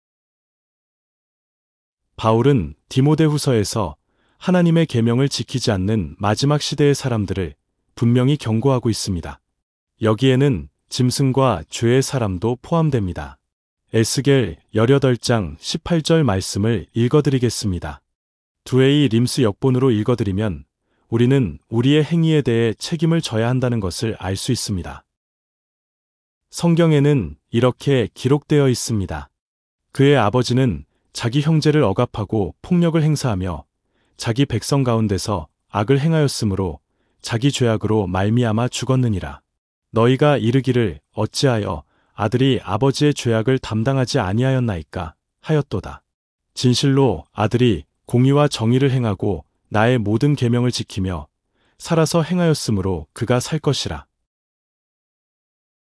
바울은 디모데후서에서 하나님의 계명을 지키지 않는 마지막 시대의 사람들을 분명히 경고하고 있습니다. 여기에는 짐승과 죄의 사람도 포함됩니다. 에스겔 18장 18절 말씀을 읽어드리겠습니다. 두에이 림스 역본으로 읽어드리면 우리는 우리의 행위에 대해 책임을 져야 한다는 것을 알 수 있습니다. 성경에는 이렇게 기록되어 있습니다. 그의 아버지는 자기 형제를 억압하고 폭력을 행사하며 자기 백성 가운데서 악을 행하였으므로 자기 죄악으로 말미암아 죽었느니라. 너희가 이르기를 어찌하여 아들이 아버지의 죄악을 담당하지 아니하였나이까 하였도다. 진실로 아들이 공의와 정의를 행하고 나의 모든 계명을 지키며 살아서 행하였으므로 그가 살 것이라.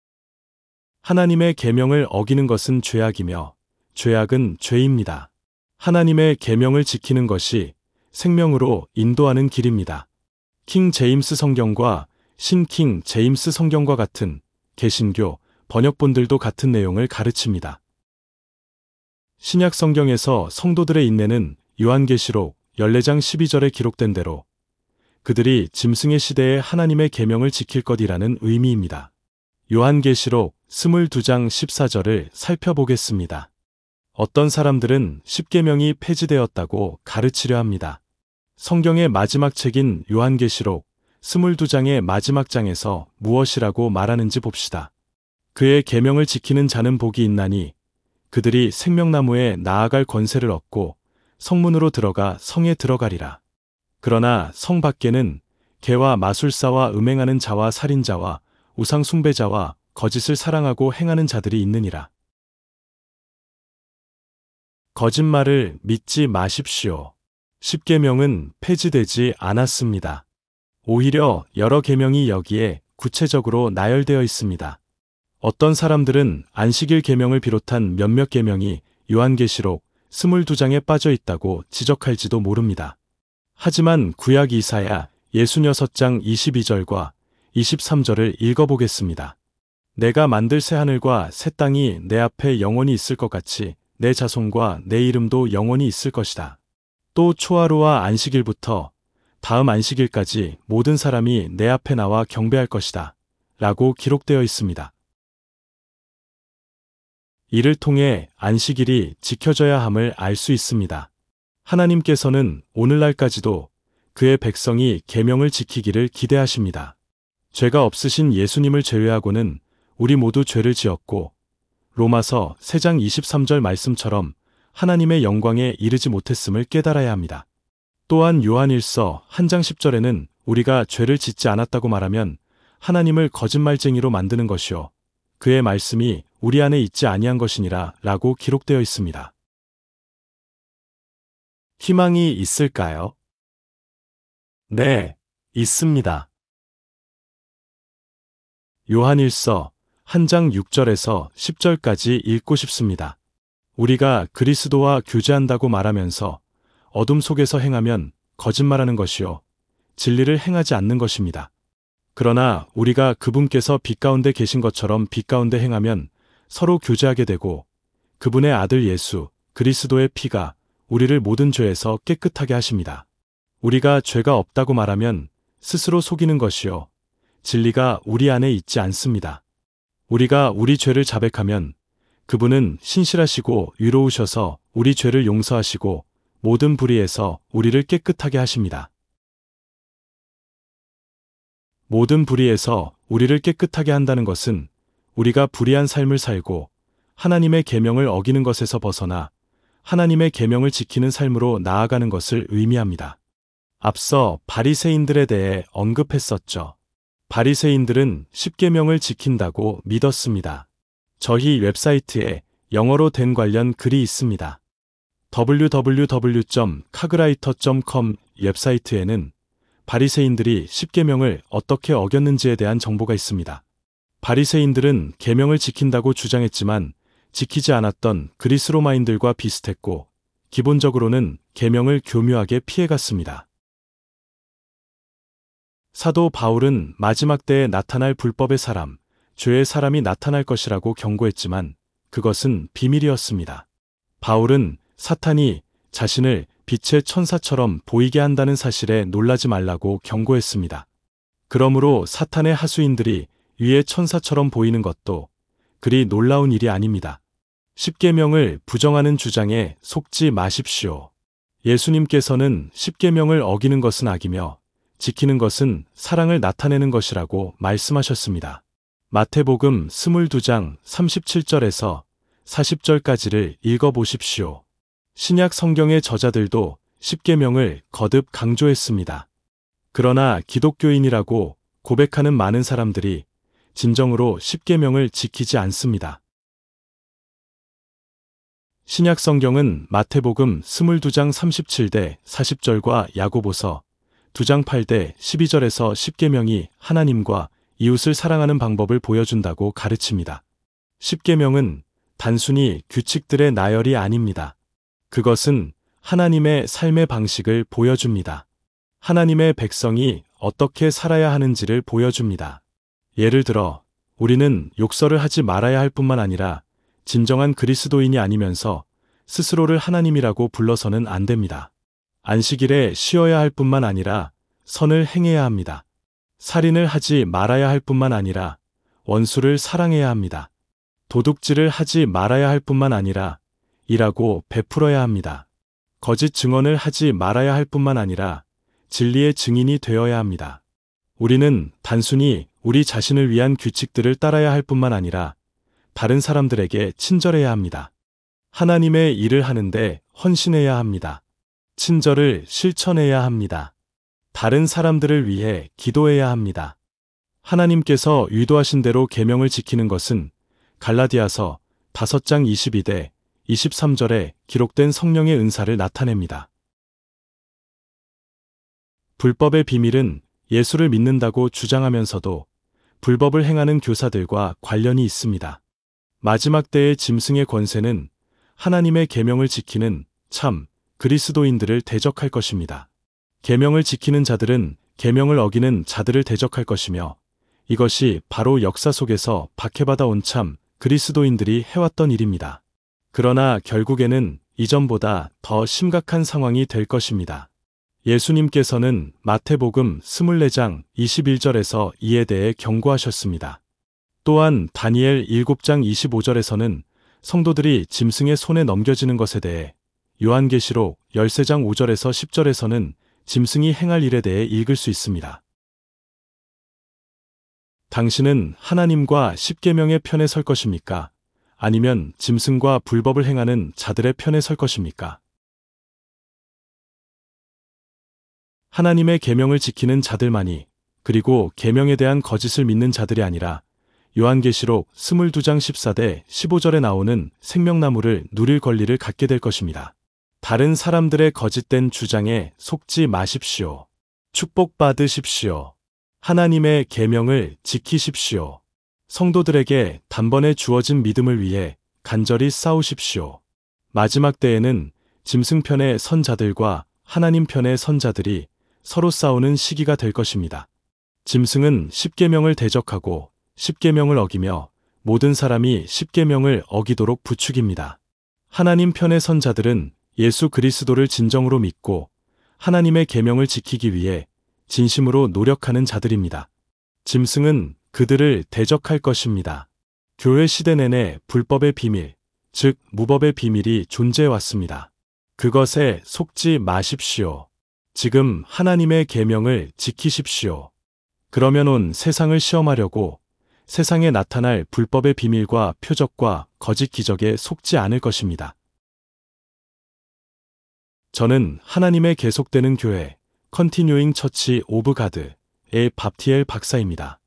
하나님의 계명을 어기는 것은 죄악이며 죄악은 죄입니다. 하나님의 계명을 지키는 것이 생명으로 인도하는 길입니다. 킹 제임스 성경과 신킹 제임스 성경과 같은 개신교 번역본들도 같은 내용을 가르칩니다. 신약 성경에서 성도들의 인내는 요한계시록 14장 12절에 기록된 대로 그들이 짐승의 시대에 하나님의 계명을 지킬 것이라는 의미입니다. 요한계시록 22장 14절을 살펴보겠습니다. 어떤 사람들은 십계명이 폐지되었다고 가르치려 합니다. 성경의 마지막 책인 요한계시록 22장의 마지막 장에서 무엇이라고 말하는지 봅시다. 그의 계명을 지키는 자는 복이 있나니 그들이 생명나무에 나아갈 권세를 얻고 성문으로 들어가 성에 들어가리라. 그러나 성 밖에는 개와 마술사와 음행하는 자와 살인자와 우상 숭배자와 거짓을 사랑하고 행하는 자들이 있느니라. 거짓말을 믿지 마십시오. 십계명은 폐지되지 않았습니다. 오히려 여러 계명이 여기에 구체적으로 나열되어 있습니다. 어떤 사람들은 안식일 계명을 비롯한 몇몇 계명이 요한계시록 22장에 빠져 있다고 지적할지도 모릅니다. 하지만 구약 이사야 66장 22절과 23절을 읽어보겠습니다. 내가 만들 새하늘과 새 땅이 내 앞에 영원히 있을 것 같이 내 자손과 내 이름도 영원히 있을 것이다. 또 초하루와 안식일부터 다음 안식일까지 모든 사람이 내 앞에 나와 경배할 것이다. 라고 기록되어 있습니다. 이를 통해 안식일이 지켜져야 함을 알 수 있습니다. 하나님께서는 오늘날까지도 그의 백성이 계명을 지키기를 기대하십니다. 죄가 없으신 예수님을 제외하고는 우리 모두 죄를 지었고 로마서 3장 23절 말씀처럼 하나님의 영광에 이르지 못했음을 깨달아야 합니다. 또한 요한일서 1장 10절에는 우리가 죄를 짓지 않았다고 말하면 하나님을 거짓말쟁이로 만드는 것이요 그의 말씀이 우리 안에 있지 아니한 것이니라 라고 기록되어 있습니다. 희망이 있을까요? 네, 있습니다. 요한일서 1장 6절에서 10절까지 읽고 싶습니다. 우리가 그리스도와 교제한다고 말하면서 어둠 속에서 행하면 거짓말하는 것이요 진리를 행하지 않는 것입니다. 그러나 우리가 그분께서 빛 가운데 계신 것처럼 빛 가운데 행하면 서로 교제하게 되고 그분의 아들 예수 그리스도의 피가 우리를 모든 죄에서 깨끗하게 하십니다. 우리가 죄가 없다고 말하면 스스로 속이는 것이요 진리가 우리 안에 있지 않습니다. 우리가 우리 죄를 자백하면 그분은 신실하시고 위로우셔서 우리 죄를 용서하시고 모든 불의에서 우리를 깨끗하게 하십니다. 모든 불의에서 우리를 깨끗하게 한다는 것은 우리가 불의한 삶을 살고 하나님의 계명을 어기는 것에서 벗어나 하나님의 계명을 지키는 삶으로 나아가는 것을 의미합니다. 앞서 바리새인들에 대해 언급했었죠. 바리새인들은 십계명을 지킨다고 믿었습니다. 저희 웹사이트에 영어로 된 관련 글이 있습니다. www.카그라이터.com 웹사이트에는 바리새인들이 십계명을 어떻게 어겼는지에 대한 정보가 있습니다. 바리새인들은 계명을 지킨다고 주장했지만 지키지 않았던 그리스 로마인들과 비슷했고 기본적으로는 계명을 교묘하게 피해갔습니다. 사도 바울은 마지막 때에 나타날 불법의 사람, 죄의 사람이 나타날 것이라고 경고했지만 그것은 비밀이었습니다. 바울은 사탄이 자신을 빛의 천사처럼 보이게 한다는 사실에 놀라지 말라고 경고했습니다. 그러므로 사탄의 하수인들이 위의 천사처럼 보이는 것도 그리 놀라운 일이 아닙니다. 십계명을 부정하는 주장에 속지 마십시오. 예수님께서는 십계명을 어기는 것은 악이며 지키는 것은 사랑을 나타내는 것이라고 말씀하셨습니다. 마태복음 22장 37절에서 40절까지를 읽어보십시오. 신약 성경의 저자들도 십계명을 거듭 강조했습니다. 그러나 기독교인이라고 고백하는 많은 사람들이 진정으로 십계명을 지키지 않습니다. 신약 성경은 마태복음 22장 37대 40절과 야고보서 2장 8대 12절에서 십계명이 하나님과 이웃을 사랑하는 방법을 보여준다고 가르칩니다. 십계명은 단순히 규칙들의 나열이 아닙니다. 그것은 하나님의 삶의 방식을 보여줍니다. 하나님의 백성이 어떻게 살아야 하는지를 보여줍니다. 예를 들어, 우리는 욕설을 하지 말아야 할 뿐만 아니라 진정한 그리스도인이 아니면서 스스로를 하나님이라고 불러서는 안 됩니다. 안식일에 쉬어야 할 뿐만 아니라 선을 행해야 합니다. 살인을 하지 말아야 할 뿐만 아니라 원수를 사랑해야 합니다. 도둑질을 하지 말아야 할 뿐만 아니라 일하고 베풀어야 합니다. 거짓 증언을 하지 말아야 할 뿐만 아니라 진리의 증인이 되어야 합니다. 우리는 단순히 우리 자신을 위한 규칙들을 따라야 할 뿐만 아니라 다른 사람들에게 친절해야 합니다. 하나님의 일을 하는데 헌신해야 합니다. 친절을 실천해야 합니다. 다른 사람들을 위해 기도해야 합니다. 하나님께서 의도하신 대로 계명을 지키는 것은 갈라디아서 5장 22대 23절에 기록된 성령의 은사를 나타냅니다. 불법의 비밀은 예수를 믿는다고 주장하면서도 불법을 행하는 교사들과 관련이 있습니다. 마지막 때의 짐승의 권세는 하나님의 계명을 지키는 참 그리스도인들을 대적할 것입니다. 계명을 지키는 자들은 계명을 어기는 자들을 대적할 것이며 이것이 바로 역사 속에서 박해받아 온 참 그리스도인들이 해왔던 일입니다. 그러나 결국에는 이전보다 더 심각한 상황이 될 것입니다. 예수님께서는 마태복음 24장 21절에서 이에 대해 경고하셨습니다. 또한 다니엘 7장 25절에서는 성도들이 짐승의 손에 넘겨지는 것에 대해, 요한계시록 13장 5절에서 10절에서는 짐승이 행할 일에 대해 읽을 수 있습니다. 당신은 하나님과 십계명의 편에 설 것입니까? 아니면 짐승과 불법을 행하는 자들의 편에 설 것입니까? 하나님의 계명을 지키는 자들만이, 그리고 계명에 대한 거짓을 믿는 자들이 아니라 요한계시록 22장 14대 15절에 나오는 생명나무를 누릴 권리를 갖게 될 것입니다. 다른 사람들의 거짓된 주장에 속지 마십시오. 축복받으십시오. 하나님의 계명을 지키십시오. 성도들에게 단번에 주어진 믿음을 위해 간절히 싸우십시오. 마지막 때에는 짐승 편의 선자들과 하나님 편의 선자들이 서로 싸우는 시기가 될 것입니다. 짐승은 십계명을 대적하고 십계명을 어기며 모든 사람이 십계명을 어기도록 부추깁니다. 하나님 편의 선자들은 예수 그리스도를 진정으로 믿고 하나님의 계명을 지키기 위해 진심으로 노력하는 자들입니다. 짐승은 그들을 대적할 것입니다. 교회 시대 내내 불법의 비밀, 즉 무법의 비밀이 존재해 왔습니다. 그것에 속지 마십시오. 지금 하나님의 계명을 지키십시오. 그러면 온 세상을 시험하려고 세상에 나타날 불법의 비밀과 표적과 거짓 기적에 속지 않을 것입니다. 저는 하나님의 계속되는 교회, 컨티뉴잉 처치 오브 가드의 밥티엘 박사입니다.